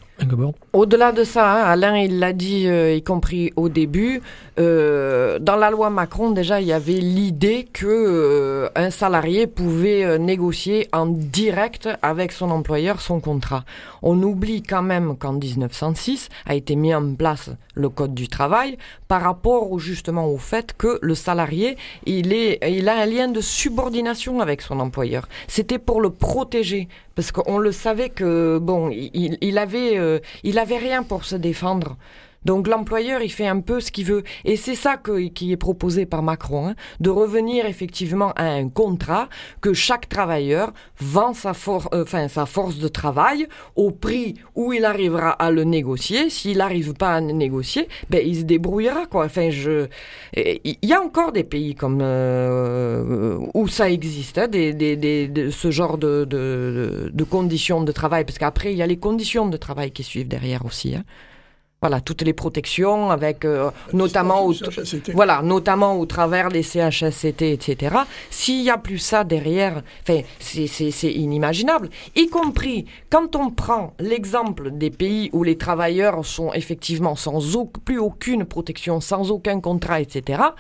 Au-delà de ça, hein, Alain, il l'a dit, euh, y compris au début, euh, dans la loi Macron, déjà, il y avait l'idée que euh, un salarié pouvait euh, négocier en direct avec son employeur son contrat. On oublie quand même qu'en dix-neuf cent six a été mis en place le Code du travail par rapport au, justement au fait que le salarié, il, est, il a un lien de subordination avec son employeur. C'était pour le protéger. Parce qu'on le savait que, bon, il, il avait, euh, il avait rien pour se défendre. Donc l'employeur, il fait un peu ce qu'il veut. Et c'est ça que, qui est proposé par Macron, hein, de revenir effectivement à un contrat que chaque travailleur vend sa, for- euh, enfin, sa force de travail au prix où il arrivera à le négocier. S'il n'arrive pas à le négocier, ben, il se débrouillera, quoi. Enfin, je... Il y a encore des pays comme, euh, où ça existe, hein, des, des, des, de, ce genre de, de, de conditions de travail. Parce qu'après, il y a les conditions de travail qui suivent derrière aussi, hein. Voilà, toutes les protections, avec euh, notamment, au, voilà, notamment au travers des C H S C T, et cetera. S'il n'y a plus ça derrière, c'est, c'est, c'est inimaginable. Y compris quand on prend l'exemple des pays où les travailleurs sont effectivement sans au, plus aucune protection, sans aucun contrat, et cetera.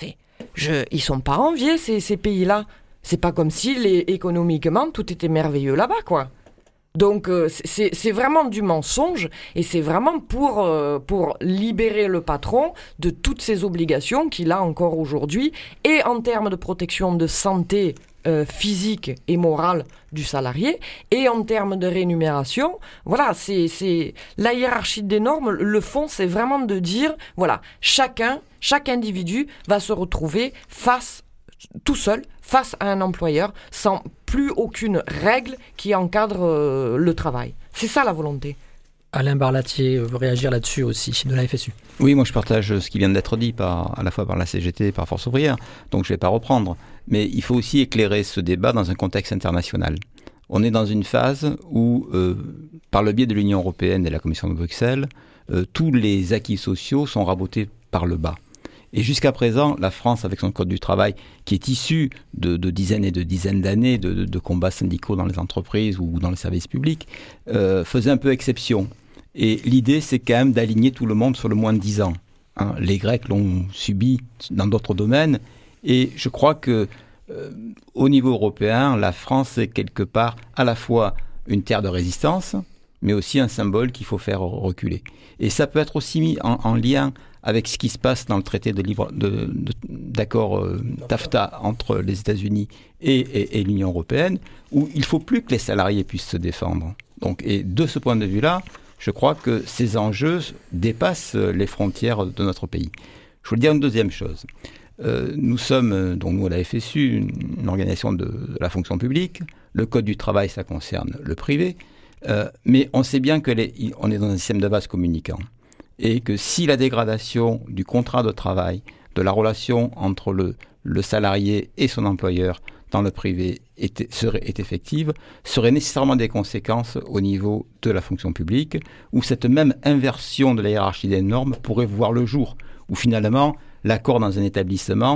Je, ils ne sont pas enviés, ces, ces pays-là. C'est pas comme si les, économiquement tout était merveilleux là-bas, quoi. Donc euh, c'est, c'est vraiment du mensonge et c'est vraiment pour, euh, pour libérer le patron de toutes ses obligations qu'il a encore aujourd'hui et en termes de protection de santé euh, physique et morale du salarié et en termes de rémunération. Voilà, c'est, c'est la hiérarchie des normes. Le fond, c'est vraiment de dire, voilà, chacun, chaque individu va se retrouver face tout seul face à un employeur sans plus aucune règle qui encadre euh, le travail. C'est ça la volonté. Alain Barlatier veut réagir là-dessus aussi, de la F S U. Oui, moi je partage ce qui vient d'être dit par, à la fois par la C G T et par Force ouvrière, donc je ne vais pas reprendre. Mais il faut aussi éclairer ce débat dans un contexte international. On est dans une phase où, euh, par le biais de l'Union européenne et de la Commission de Bruxelles, euh, tous les acquis sociaux sont rabotés par le bas. Et jusqu'à présent, la France, avec son Code du travail, qui est issu de, de dizaines et de dizaines d'années de, de, de combats syndicaux dans les entreprises ou dans les services publics, euh, faisait un peu exception. Et l'idée, c'est quand même d'aligner tout le monde sur le moins de dix ans. Hein, les Grecs l'ont subi dans d'autres domaines. Et je crois que euh, au niveau européen, la France est quelque part à la fois une terre de résistance, mais aussi un symbole qu'il faut faire reculer. Et ça peut être aussi mis en, en lien avec ce qui se passe dans le traité de libre, de, de, d'accord euh, TAFTA entre les États-Unis et, et, et l'Union européenne, où il ne faut plus que les salariés puissent se défendre. Donc, et de ce point de vue-là, je crois que ces enjeux dépassent les frontières de notre pays. Je veux dire une deuxième chose. Euh, nous sommes, donc nous à la F S U, une, une organisation de, de la fonction publique. Le Code du travail, ça concerne le privé. Euh, mais on sait bien qu'on est dans un système de vase communicant. Et que si la dégradation du contrat de travail, de la relation entre le, le salarié et son employeur dans le privé était, serait, est effective, serait nécessairement des conséquences au niveau de la fonction publique, où cette même inversion de la hiérarchie des normes pourrait voir le jour, où finalement l'accord dans un établissement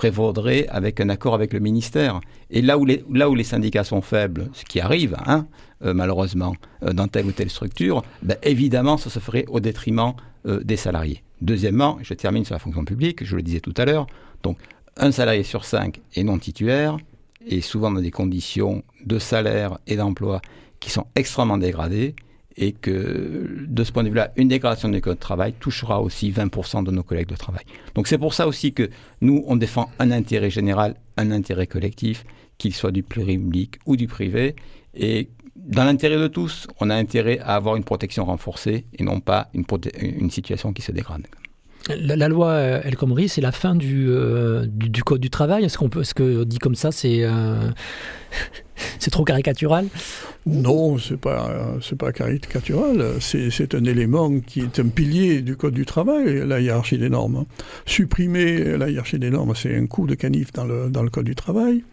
prévaudrait avec un accord avec le ministère. Et là où les, là où les syndicats sont faibles, ce qui arrive, hein, euh, malheureusement, euh, dans telle ou telle structure, ben, évidemment, ça se ferait au détriment euh, des salariés. Deuxièmement, je termine sur la fonction publique, je le disais tout à l'heure, donc un salarié sur cinq est non titulaire, et souvent dans des conditions de salaire et d'emploi qui sont extrêmement dégradées, et que, de ce point de vue-là, une dégradation du code de travail touchera aussi vingt pour cent de nos collègues de travail. Donc c'est pour ça aussi que nous, on défend un intérêt général, un intérêt collectif, qu'il soit du public ou du privé, et dans l'intérêt de tous, on a intérêt à avoir une protection renforcée, et non pas une, proté- une situation qui se dégrade. La, la loi El Khomri, c'est la fin du, euh, du, du code du travail. Est-ce qu'on peut, est-ce que dit comme ça, c'est euh, c'est trop caricatural? Non, c'est pas c'est pas caricatural. C'est, c'est un élément qui est un pilier du code du travail, la hiérarchie des normes. Supprimer la hiérarchie des normes, c'est un coup de canif dans le dans le code du travail.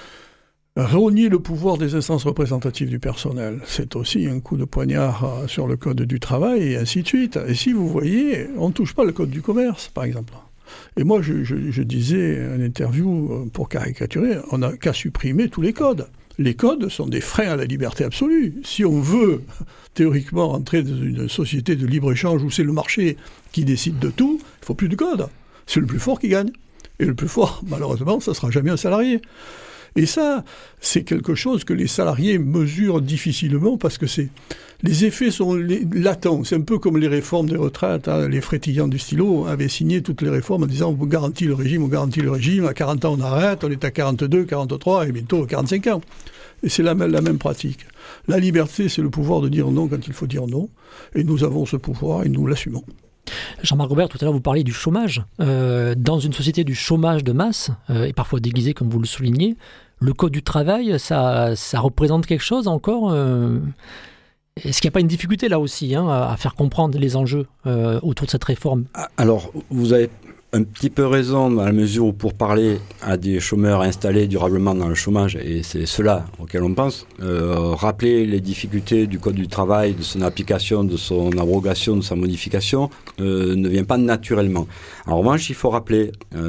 Rogner le pouvoir des instances représentatives du personnel, c'est aussi un coup de poignard sur le code du travail, et ainsi de suite. Et si vous voyez, on ne touche pas le code du commerce, par exemple. Et moi, je, je, je disais en interview, pour caricaturer, on n'a qu'à supprimer tous les codes. Les codes sont des freins à la liberté absolue. Si on veut, théoriquement, entrer dans une société de libre-échange où c'est le marché qui décide de tout, il ne faut plus de code. C'est le plus fort qui gagne. Et le plus fort, malheureusement, ça ne sera jamais un salarié. Et ça, c'est quelque chose que les salariés mesurent difficilement parce que c'est, les effets sont latents. C'est un peu comme les réformes des retraites. Hein. Les frétillants du stylo avaient signé toutes les réformes en disant on vous garantit le régime, on garantit le régime. À quarante ans, on arrête, on est à quarante-deux, quarante-trois et bientôt quarante-cinq ans. Et c'est la, la même pratique. La liberté, c'est le pouvoir de dire non quand il faut dire non. Et nous avons ce pouvoir et nous l'assumons. Jean-Marc Robert, tout à l'heure, vous parliez du chômage. Euh, dans une société du chômage de masse, euh, et parfois déguisé, comme vous le soulignez, le code du travail, ça, ça représente quelque chose encore euh, Est-ce qu'il n'y a pas une difficulté là aussi hein, à faire comprendre les enjeux euh, autour de cette réforme? Alors, vous avez un petit peu raison dans la mesure où pour parler à des chômeurs installés durablement dans le chômage, et c'est cela auquel on pense, euh, rappeler les difficultés du Code du travail, de son application, de son abrogation, de sa modification, euh, ne vient pas naturellement. En revanche, il faut rappeler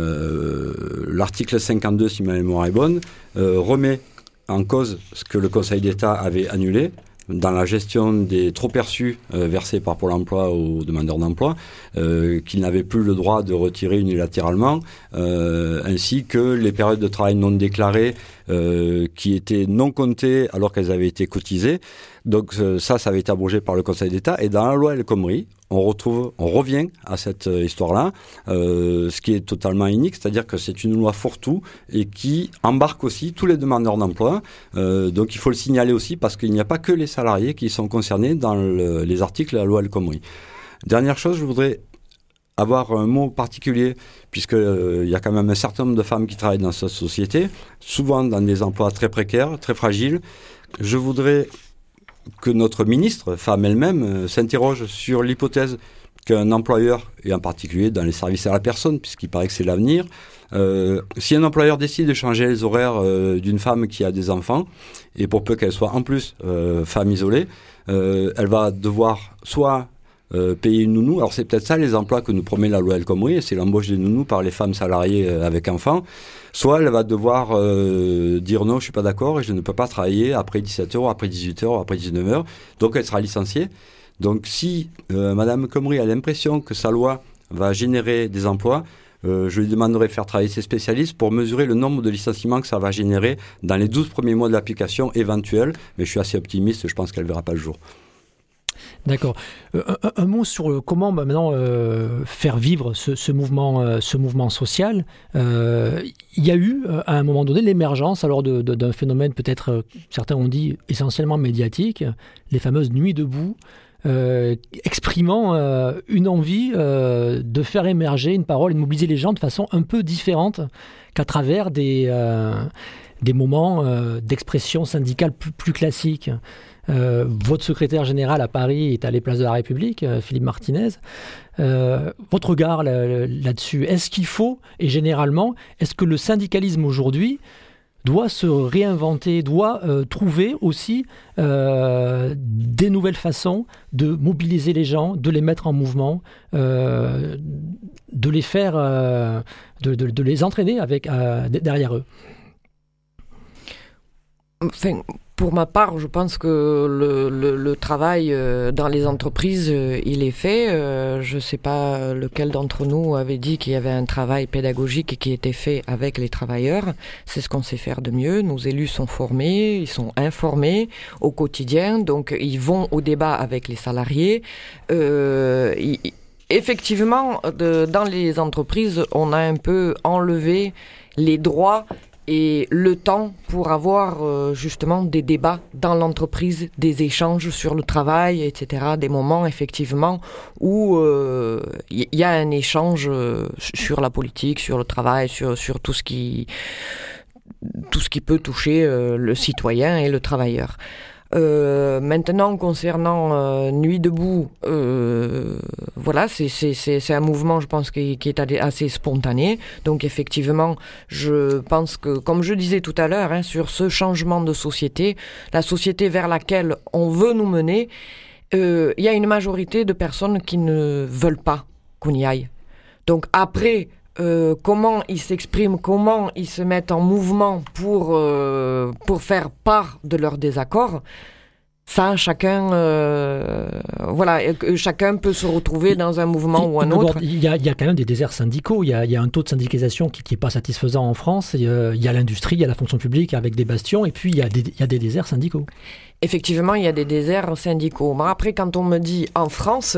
euh, l'article cinquante-deux, si ma mémoire est bonne, euh, remet en cause ce que le Conseil d'État avait annulé, dans la gestion des trop-perçus euh, versés par Pôle emploi aux demandeurs d'emploi, euh, qu'ils n'avaient plus le droit de retirer unilatéralement, euh, ainsi que les périodes de travail non déclarées euh, qui étaient non comptées alors qu'elles avaient été cotisées. Donc euh, ça, ça avait été abrogé par le Conseil d'État. Et dans la loi El Khomri, on retrouve, on revient à cette euh, histoire-là, euh, ce qui est totalement unique, c'est-à-dire que c'est une loi fourre-tout et qui embarque aussi tous les demandeurs d'emploi. Euh, donc il faut le signaler aussi parce qu'il n'y a pas que les salariés qui sont concernés dans le, les articles de la loi El Khomri. Dernière chose, je voudrais avoir un mot particulier, puisqu'il euh, y a quand même un certain nombre de femmes qui travaillent dans cette société, souvent dans des emplois très précaires, très fragiles. Je voudrais que notre ministre, femme elle-même, euh, s'interroge sur l'hypothèse qu'un employeur, et en particulier dans les services à la personne, puisqu'il paraît que c'est l'avenir, euh, si un employeur décide de changer les horaires euh, d'une femme qui a des enfants, et pour peu qu'elle soit en plus euh, femme isolée, euh, elle va devoir soit euh, payer une nounou, alors c'est peut-être ça les emplois que nous promet la loi El Khomri, c'est l'embauche des nounous par les femmes salariées euh, avec enfants, soit elle va devoir euh, dire non, je suis pas d'accord et je ne peux pas travailler après dix-sept heures, après dix-huit heures, après dix-neuf heures. Donc elle sera licenciée. Donc si euh, Madame Khomri a l'impression que sa loi va générer des emplois, euh, je lui demanderai de faire travailler ses spécialistes pour mesurer le nombre de licenciements que ça va générer dans les douze premiers mois de l'application éventuelle. Mais je suis assez optimiste, je pense qu'elle verra pas le jour. D'accord. Euh, un, un mot sur comment bah, maintenant euh, faire vivre ce, ce, mouvement, euh, ce mouvement social. Euh, il y a eu euh, à un moment donné l'émergence alors de, de, d'un phénomène peut-être, euh, certains ont dit essentiellement médiatique, les fameuses nuits debout, euh, exprimant euh, une envie euh, de faire émerger une parole et de mobiliser les gens de façon un peu différente qu'à travers des, euh, des moments euh, d'expression syndicale plus, plus classiques. Euh, votre secrétaire général à Paris est allé place de la République, euh, Philippe Martinez. Euh, votre regard là, là-dessus, est-ce qu'il faut, et généralement, est-ce que le syndicalisme aujourd'hui doit se réinventer, doit euh, trouver aussi euh, des nouvelles façons de mobiliser les gens, de les mettre en mouvement, euh, de les faire, euh, de, de, de les entraîner avec, euh, derrière eux. Enfin, pour ma part, je pense que le, le, le travail euh, dans les entreprises, euh, il est fait. Euh, je ne sais pas lequel d'entre nous avait dit qu'il y avait un travail pédagogique qui était fait avec les travailleurs. C'est ce qu'on sait faire de mieux. Nos élus sont formés, ils sont informés au quotidien, donc ils vont au débat avec les salariés. Euh, ils, effectivement, de, dans les entreprises, on a un peu enlevé les droits et le temps pour avoir euh, justement des débats dans l'entreprise, des échanges sur le travail, et cetera. Des moments effectivement où il euh, y, y a un échange euh, sur la politique, sur le travail, sur, sur tout ce qui, tout ce qui peut toucher euh, le citoyen et le travailleur. Euh, maintenant, concernant euh, Nuit debout, euh, voilà, c'est, c'est, c'est, c'est un mouvement, je pense, qui, qui est assez spontané. Donc, effectivement, je pense que, comme je disais tout à l'heure, hein, sur ce changement de société, la société vers laquelle on veut nous mener, euh, il y a une majorité de personnes qui ne veulent pas qu'on y aille. Donc, après... Euh, comment ils s'expriment, comment ils se mettent en mouvement pour, euh, pour faire part de leur désaccord, ça, chacun, euh, voilà, chacun peut se retrouver dans un mouvement il, ou un autre. Il y, a, il y a quand même des déserts syndicaux, il y a, il y a un taux de syndicalisation qui n'est pas satisfaisant en France, il y, a, il y a l'industrie, il y a la fonction publique avec des bastions, et puis il y a des, il y a des déserts syndicaux. Effectivement, il y a des déserts syndicaux. Mais après, quand on me dit en France,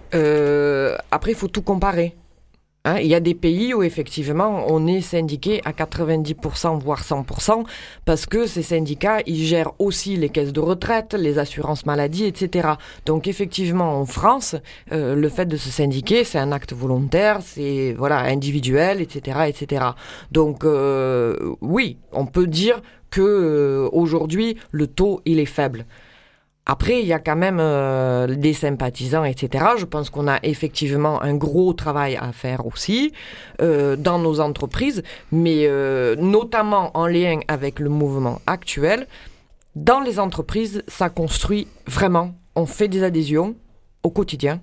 euh, après, il faut tout comparer. Hein, il y a des pays où effectivement on est syndiqué à quatre-vingt-dix pour cent voire cent pour cent parce que ces syndicats ils gèrent aussi les caisses de retraite, les assurances maladie, et cetera. Donc effectivement en France, euh, le fait de se syndiquer c'est un acte volontaire, c'est voilà individuel, et cetera, et cetera. Donc euh, oui, on peut dire que euh, aujourd'hui le taux il est faible. Après, il y a quand même euh, des sympathisants, et cetera. Je pense qu'on a effectivement un gros travail à faire aussi euh, dans nos entreprises, mais euh, notamment en lien avec le mouvement actuel. Dans les entreprises, ça construit vraiment. On fait des adhésions au quotidien.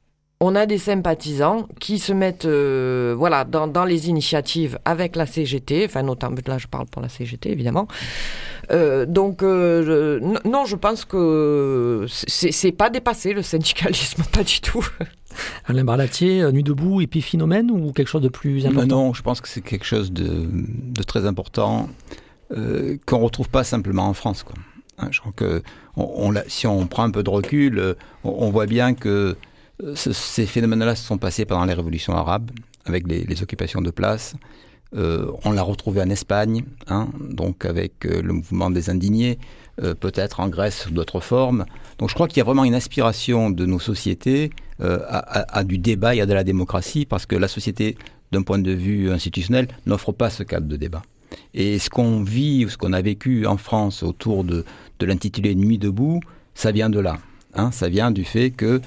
On a des sympathisants qui se mettent euh, voilà, dans, dans les initiatives avec la C G T, enfin notamment, là je parle pour la C G T évidemment. Euh, donc euh, je, non, je pense que c'est, c'est pas dépassé le syndicalisme, pas du tout. Alain Barlatier, Nuit debout, épiphénomène ou quelque chose de plus important ? Non, non, je pense que c'est quelque chose de, de très important euh, qu'on ne retrouve pas simplement en France, quoi. Hein, je crois que on, on, si on prend un peu de recul, on, on voit bien que Ce, ces phénomènes-là se sont passés pendant les révolutions arabes, avec les, les occupations de place. Euh, on l'a retrouvé en Espagne, hein, donc avec euh, le mouvement des indignés, euh, peut-être en Grèce sous d'autres formes. Donc je crois qu'il y a vraiment une aspiration de nos sociétés euh, à, à, à du débat et à de la démocratie, parce que la société, d'un point de vue institutionnel, n'offre pas ce cadre de débat. Et ce qu'on vit, ce qu'on a vécu en France autour de, de l'intitulé Nuit debout, ça vient de là. Hein, ça vient du fait que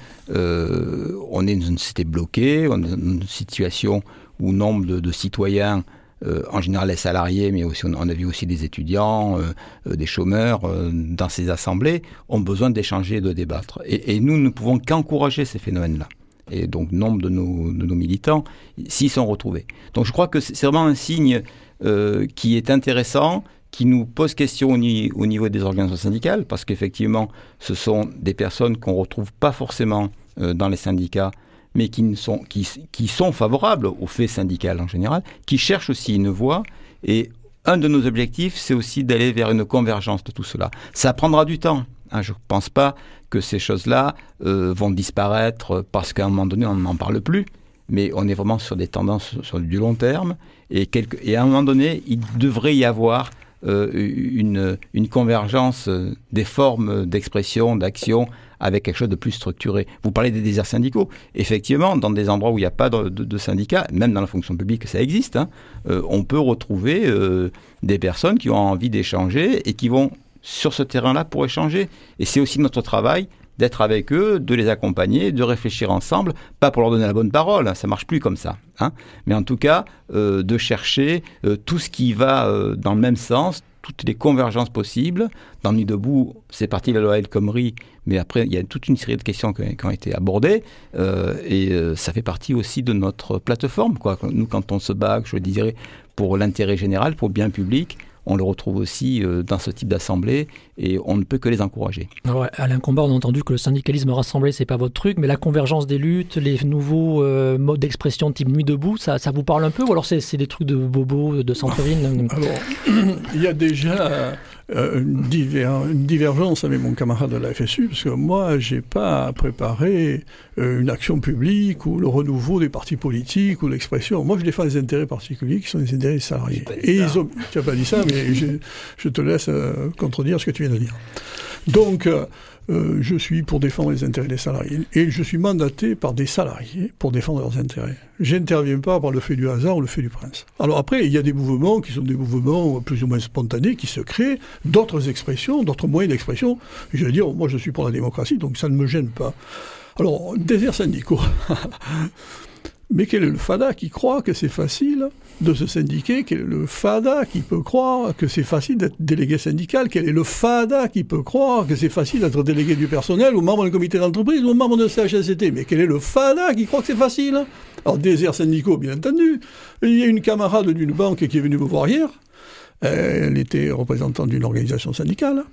euh, on est dans une société bloquée, on est dans une situation où nombre de, de citoyens, euh, en général les salariés, mais aussi on, on a vu aussi des étudiants, euh, euh, des chômeurs euh, dans ces assemblées, ont besoin d'échanger et de débattre. Et, et nous ne pouvons qu'encourager ces phénomènes-là. Et donc nombre de nos, de nos militants s'y sont retrouvés. Donc je crois que c'est, c'est vraiment un signe euh, qui est intéressant, qui nous pose question au, ni- au niveau des organisations syndicales, parce qu'effectivement, ce sont des personnes qu'on ne retrouve pas forcément euh, dans les syndicats, mais qui, ne sont, qui, qui sont favorables au fait syndical en général, qui cherchent aussi une voie. Et un de nos objectifs, c'est aussi d'aller vers une convergence de tout cela. Ça prendra du temps. Hein, je ne pense pas que ces choses-là euh, vont disparaître parce qu'à un moment donné, on n'en parle plus. Mais on est vraiment sur des tendances sur du long terme. Et, quelque, et à un moment donné, il devrait y avoir Euh, une, une convergence des formes d'expression, d'action, avec quelque chose de plus structuré. Vous parlez des déserts syndicaux. Effectivement, dans des endroits où il n'y a pas de, de, de syndicats, même dans la fonction publique, ça existe, hein, euh, on peut retrouver euh, des personnes qui ont envie d'échanger et qui vont sur ce terrain-là pour échanger. Et c'est aussi notre travail d'être avec eux, de les accompagner, de réfléchir ensemble, pas pour leur donner la bonne parole, hein, ça marche plus comme ça, hein, mais en tout cas euh, de chercher euh, tout ce qui va euh, dans le même sens, toutes les convergences possibles. Dans Nuit debout, c'est parti de la loi El Khomri, mais après, il y a toute une série de questions qui, qui ont été abordées, euh, et euh, ça fait partie aussi de notre plateforme, quoi. Nous, quand on se bat, je dirais, pour l'intérêt général, pour le bien public, on le retrouve aussi euh, dans ce type d'assemblée, et on ne peut que les encourager. Alors, Alain Combat, on a entendu que le syndicalisme rassemblé, c'est pas votre truc, mais la convergence des luttes, les nouveaux euh, modes d'expression type Nuit debout, ça, ça vous parle un peu, ou alors c'est, c'est des trucs de bobos, de centre-ville? Alors, il y a déjà euh, une, diver- une divergence avec mon camarade de la F S U, parce que moi, j'ai pas préparé euh, une action publique ou le renouveau des partis politiques ou l'expression. Moi, je défends les intérêts particuliers qui sont les intérêts des salariés. Et ils ont, tu n'as pas dit ça, mais je, je te laisse euh, contredire ce que tu viens de dire. Donc, euh, euh, je suis pour défendre les intérêts des salariés. Et je suis mandaté par des salariés pour défendre leurs intérêts. Je n'interviens pas par le fait du hasard ou le fait du prince. Alors après, il y a des mouvements qui sont des mouvements plus ou moins spontanés, qui se créent, d'autres expressions, d'autres moyens d'expression. Je veux dire, moi je suis pour la démocratie, donc ça ne me gêne pas. Alors, déserts syndicaux. Mais quel est le fada qui croit que c'est facile de se syndiquer? Quel est le fada qui peut croire que c'est facile d'être délégué syndical? Quel est le fada qui peut croire que c'est facile d'être délégué du personnel ou membre d'un comité d'entreprise ou membre de C H S C T? Mais quel est le fada qui croit que c'est facile? Alors, déserts syndicaux, bien entendu. Il y a une camarade d'une banque qui est venue me voir hier. Elle était représentante d'une organisation syndicale.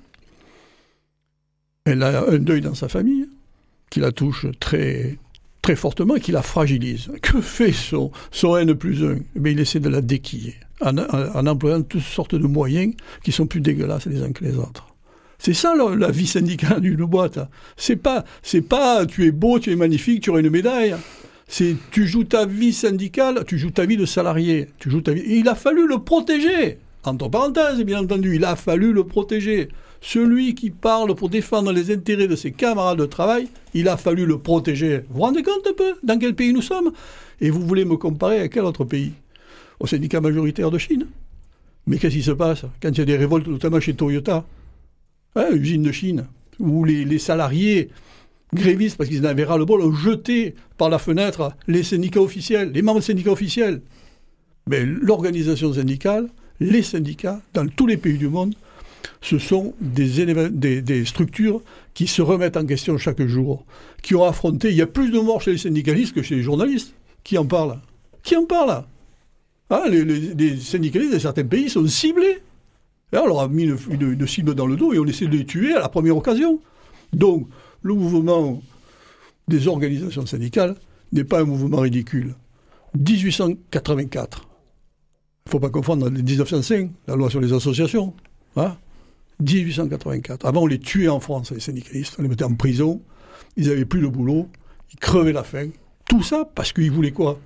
Elle a un deuil dans sa famille qui la touche très... très fortement et qui la fragilise. Que fait son, son N plus un? Eh bien, il essaie de la déquiller, en, en, en employant toutes sortes de moyens qui sont plus dégueulasses les uns que les autres. C'est ça la, la vie syndicale d'une boîte. C'est pas, c'est pas tu es beau, tu es magnifique, tu auras une médaille. C'est tu joues ta vie syndicale, tu joues ta vie de salarié. Tu joues ta vie. Et il a fallu le protéger. Entre parenthèses, bien entendu, il a fallu le protéger. Celui qui parle pour défendre les intérêts de ses camarades de travail, il a fallu le protéger. Vous vous rendez compte un peu dans quel pays nous sommes? Et vous voulez me comparer à quel autre pays? Au syndicat majoritaire de Chine? Mais qu'est-ce qui se passe quand il y a des révoltes, notamment chez Toyota, hein, usine de Chine, où les, les salariés grévistes, parce qu'ils en avaient ras-le-bol, ont jeté par la fenêtre les syndicats officiels, les membres des syndicats officiels. Mais l'organisation syndicale, les syndicats, dans tous les pays du monde, ce sont des, éléments, des, des structures qui se remettent en question chaque jour, qui ont affronté... Il y a plus de morts chez les syndicalistes que chez les journalistes. Qui en parle? Qui en parle? ah, les, les, les syndicalistes de certains pays sont ciblés. Là, on leur a mis une, une, une cible dans le dos et on essaie de les tuer à la première occasion. Donc, le mouvement des organisations syndicales n'est pas un mouvement ridicule. dix-huit cent quatre-vingt-quatre. Il ne faut pas confondre les dix-neuf cent cinq, la loi sur les associations. Hein? dix-huit cent quatre-vingt-quatre. Avant, on les tuait en France, les syndicalistes. On les mettait en prison. Ils n'avaient plus de boulot. Ils crevaient la faim. Tout ça parce qu'ils voulaient quoi?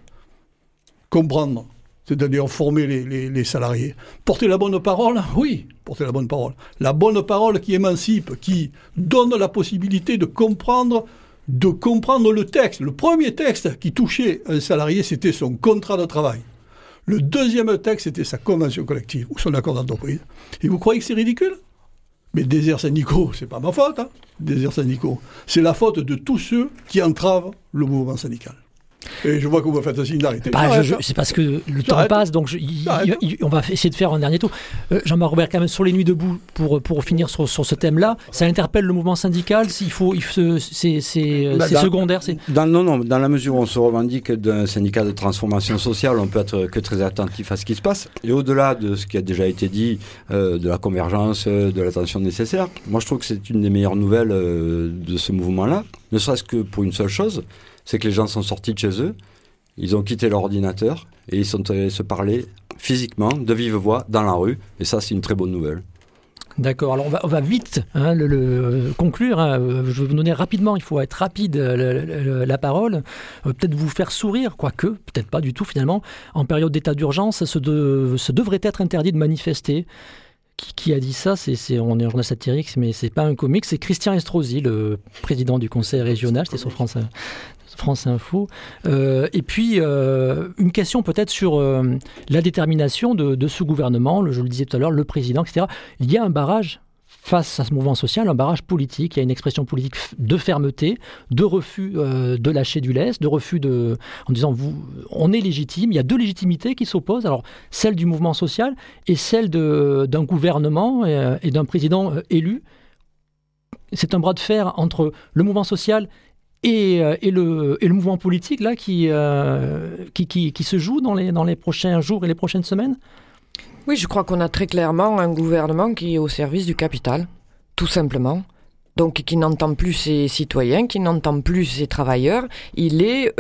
Comprendre. C'est-à-dire former les, les, les salariés. Porter la bonne parole? Oui, porter la bonne parole. La bonne parole qui émancipe, qui donne la possibilité de comprendre, de comprendre le texte. Le premier texte qui touchait un salarié, c'était son contrat de travail. Le deuxième texte, c'était sa convention collective ou son accord d'entreprise. Et vous croyez que c'est ridicule? Mais déserts syndicaux, c'est pas ma faute, hein. Déserts syndicaux, c'est la faute de tous ceux qui entravent le mouvement syndical. Et je vois que vous faites un signe d'arrêter. Bah, je, je, c'est parce que le temps passe, donc je, il, il, il, on va essayer de faire un dernier tour. Euh, Jean-Marc Robert, quand même, sur les Nuits debout, pour, pour finir sur, sur ce thème-là, ça interpelle le mouvement syndical, s'il faut, il faut, c'est, c'est, bah, c'est dans, secondaire c'est... Dans, non, non, dans la mesure où on se revendique d'un syndicat de transformation sociale, on peut être que très attentif à ce qui se passe. Et au-delà de ce qui a déjà été dit, euh, de la convergence, de l'attention nécessaire, moi je trouve que c'est une des meilleures nouvelles euh, de ce mouvement-là, ne serait-ce que pour une seule chose, c'est que les gens sont sortis de chez eux, ils ont quitté leur ordinateur et ils sont allés se parler physiquement, de vive voix, dans la rue. Et ça, c'est une très bonne nouvelle. D'accord, alors on va, on va vite hein, le, le, conclure. Hein. Je vais vous donner rapidement, il faut être rapide, le, le, la parole. Euh, peut-être vous faire sourire, quoique, peut-être pas du tout finalement. En période d'état d'urgence, ce, de, ce devrait être interdit de manifester. Qui, qui a dit ça? c'est, c'est, On est en journal satirique, mais c'est pas un comique. C'est Christian Estrosi, le président du conseil régional. C'était sur France, France Info. Euh, et puis, euh, une question peut-être sur euh, la détermination de, de ce gouvernement. Le, je le disais tout à l'heure, le président, et cetera. Il y a un barrage face à ce mouvement social, un barrage politique. Il y a une expression politique de fermeté, de refus euh, de lâcher du lest, de refus de... en disant, vous, on est légitime. Il y a deux légitimités qui s'opposent. Alors, celle du mouvement social et celle de, d'un gouvernement et, et d'un président euh, élu. C'est un bras de fer entre le mouvement social et, euh, et, le, et le mouvement politique là, qui, euh, qui, qui, qui se joue dans les, dans les prochains jours et les prochaines semaines. Oui, je crois qu'on a très clairement un gouvernement qui est au service du capital, tout simplement. Donc, qui n'entend plus ses citoyens, qui n'entend plus ses travailleurs. Il est,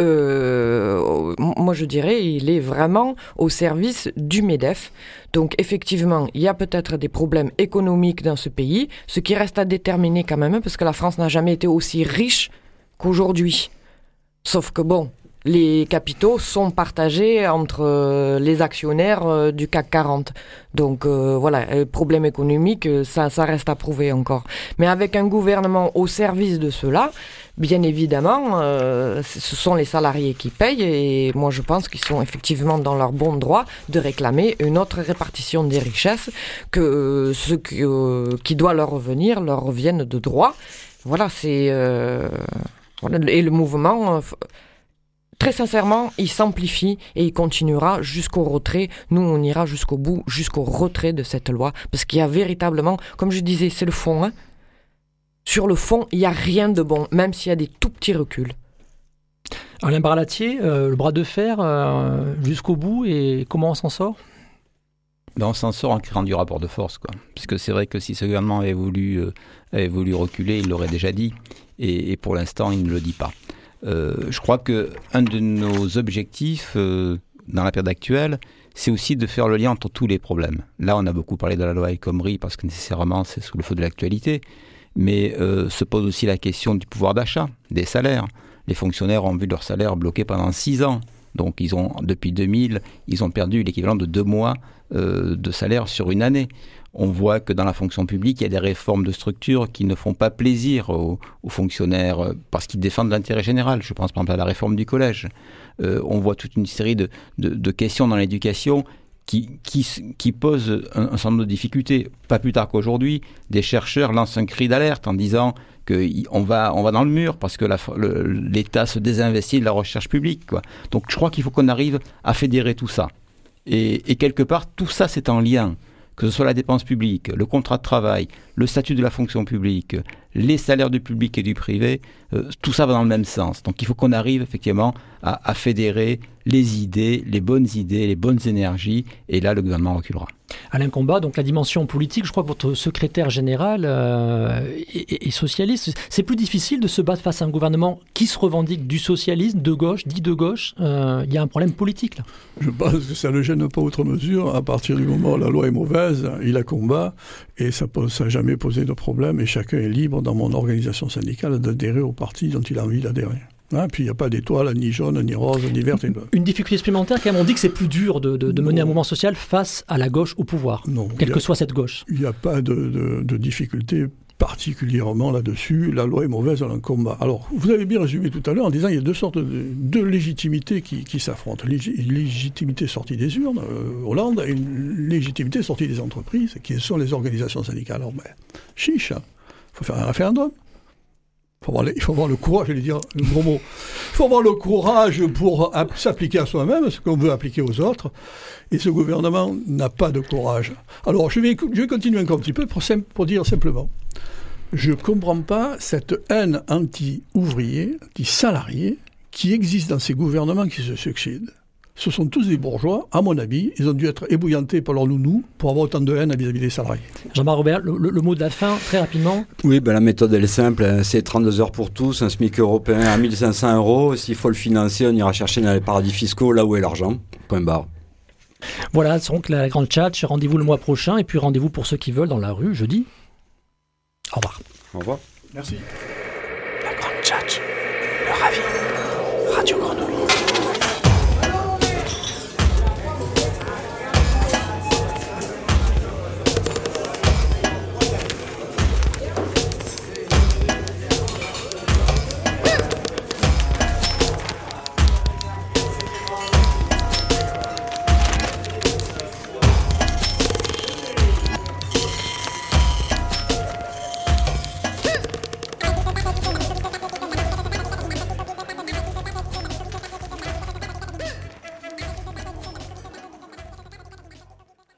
euh, moi je dirais, il est vraiment au service du MEDEF. Donc, effectivement, il y a peut-être des problèmes économiques dans ce pays, ce qui reste à déterminer quand même, parce que la France n'a jamais été aussi riche qu'aujourd'hui. Sauf que bon... les capitaux sont partagés entre euh, les actionnaires euh, du C A C quarante. Donc euh, voilà, le problème économique, ça, ça reste à prouver encore. Mais avec un gouvernement au service de cela, bien évidemment, euh, ce sont les salariés qui payent. Et moi, je pense qu'ils sont effectivement dans leur bon droit de réclamer une autre répartition des richesses, que euh, ce qui, euh, qui doit leur revenir leur revienne de droit. Voilà, c'est... Euh, voilà, et le mouvement... Euh, Très sincèrement, il s'amplifie et il continuera jusqu'au retrait. Nous, on ira jusqu'au bout, jusqu'au retrait de cette loi. Parce qu'il y a véritablement, comme je disais, c'est le fond. Hein. Sur le fond, il n'y a rien de bon, même s'il y a des tout petits reculs. Alain Barlatier, euh, le bras de fer euh, jusqu'au bout, et comment on s'en sort ? Ben, on s'en sort en créant du rapport de force, quoi. Puisque c'est vrai que si ce gouvernement avait voulu, euh, avait voulu reculer, il l'aurait déjà dit. Et, et pour l'instant, il ne le dit pas. Euh, je crois qu'un de nos objectifs euh, dans la période actuelle, c'est aussi de faire le lien entre tous les problèmes. Là, on a beaucoup parlé de la loi El Khomri parce que nécessairement c'est sous le feu de l'actualité, mais euh, se pose aussi la question du pouvoir d'achat, des salaires. Les fonctionnaires ont vu leur salaire bloqué pendant six ans. Donc, ils ont, depuis deux mille, ils ont perdu l'équivalent de deux mois euh, de salaire sur une année. On voit que dans la fonction publique, il y a des réformes de structure qui ne font pas plaisir aux, aux fonctionnaires parce qu'ils défendent l'intérêt général. Je pense par exemple à la réforme du collège. Euh, on voit toute une série de, de, de questions dans l'éducation qui, qui, qui posent un, un certain nombre de difficultés. Pas plus tard qu'aujourd'hui, des chercheurs lancent un cri d'alerte en disant qu'on va, on va dans le mur parce que la, le, l'État se désinvestit de la recherche publique, quoi. Donc je crois qu'il faut qu'on arrive à fédérer tout ça. Et, et quelque part, tout ça, c'est en lien. Que ce soit la dépense publique, le contrat de travail, le statut de la fonction publique, les salaires du public et du privé, euh, tout ça va dans le même sens. Donc il faut qu'on arrive effectivement à, à fédérer les idées, les bonnes idées, les bonnes énergies, et là le gouvernement reculera. Alain Combat, donc la dimension politique, je crois que votre secrétaire général euh, est, est socialiste. C'est plus difficile de se battre face à un gouvernement qui se revendique du socialisme, de gauche, dit de gauche. Euh, il y a un problème politique là. Je pense que ça ne le gêne pas outre mesure. À partir du moment où la loi est mauvaise, il la combat et ça n'a jamais posé de problème. Et chacun est libre dans mon organisation syndicale d'adhérer au parti dont il a envie d'adhérer. Hein, puis il n'y a pas d'étoile, ni jaune, ni rose, ni verte. Une difficulté supplémentaire, quand même, on dit que c'est plus dur de, de, de mener un mouvement social face à la gauche au pouvoir, non, quelle que soit cette gauche. Il n'y a pas de, de, de difficulté particulièrement là-dessus. La loi est mauvaise, on en combat. Alors, vous avez bien résumé tout à l'heure en disant qu'il y a deux sortes de, de légitimités qui, qui s'affrontent. Une légitimité sortie des urnes, euh, Hollande, et une légitimité sortie des entreprises, qui sont les organisations syndicales. Alors, ben, chiche, il hein. faut faire un référendum. Il faut, avoir le, il faut avoir le courage, j'allais dire le gros mot. Il faut avoir le courage pour ap- s'appliquer à soi-même ce qu'on veut appliquer aux autres. Et ce gouvernement n'a pas de courage. Alors, je vais, je vais continuer encore un petit peu pour, sim- pour dire simplement, je ne comprends pas cette haine anti-ouvrier, anti-salarié, qui existe dans ces gouvernements qui se succèdent. Ce sont tous des bourgeois, à mon avis. Ils ont dû être ébouillantés par leurs nounous pour avoir autant de haine vis-à-vis des salariés. Jean-Marc Robert, le, le, le mot de la fin, très rapidement. Oui, ben la méthode, elle est simple. C'est trente-deux heures pour tous, un SMIC européen à mille cinq cents euros. S'il faut le financer, on ira chercher dans les paradis fiscaux, là où est l'argent. Point barre. Voilà, c'est donc la grande tchatch. Rendez-vous le mois prochain. Et puis rendez-vous pour ceux qui veulent dans la rue, jeudi. Au revoir. Au revoir. Merci. La grande tchatch. Le ravi. Radio Grenouille.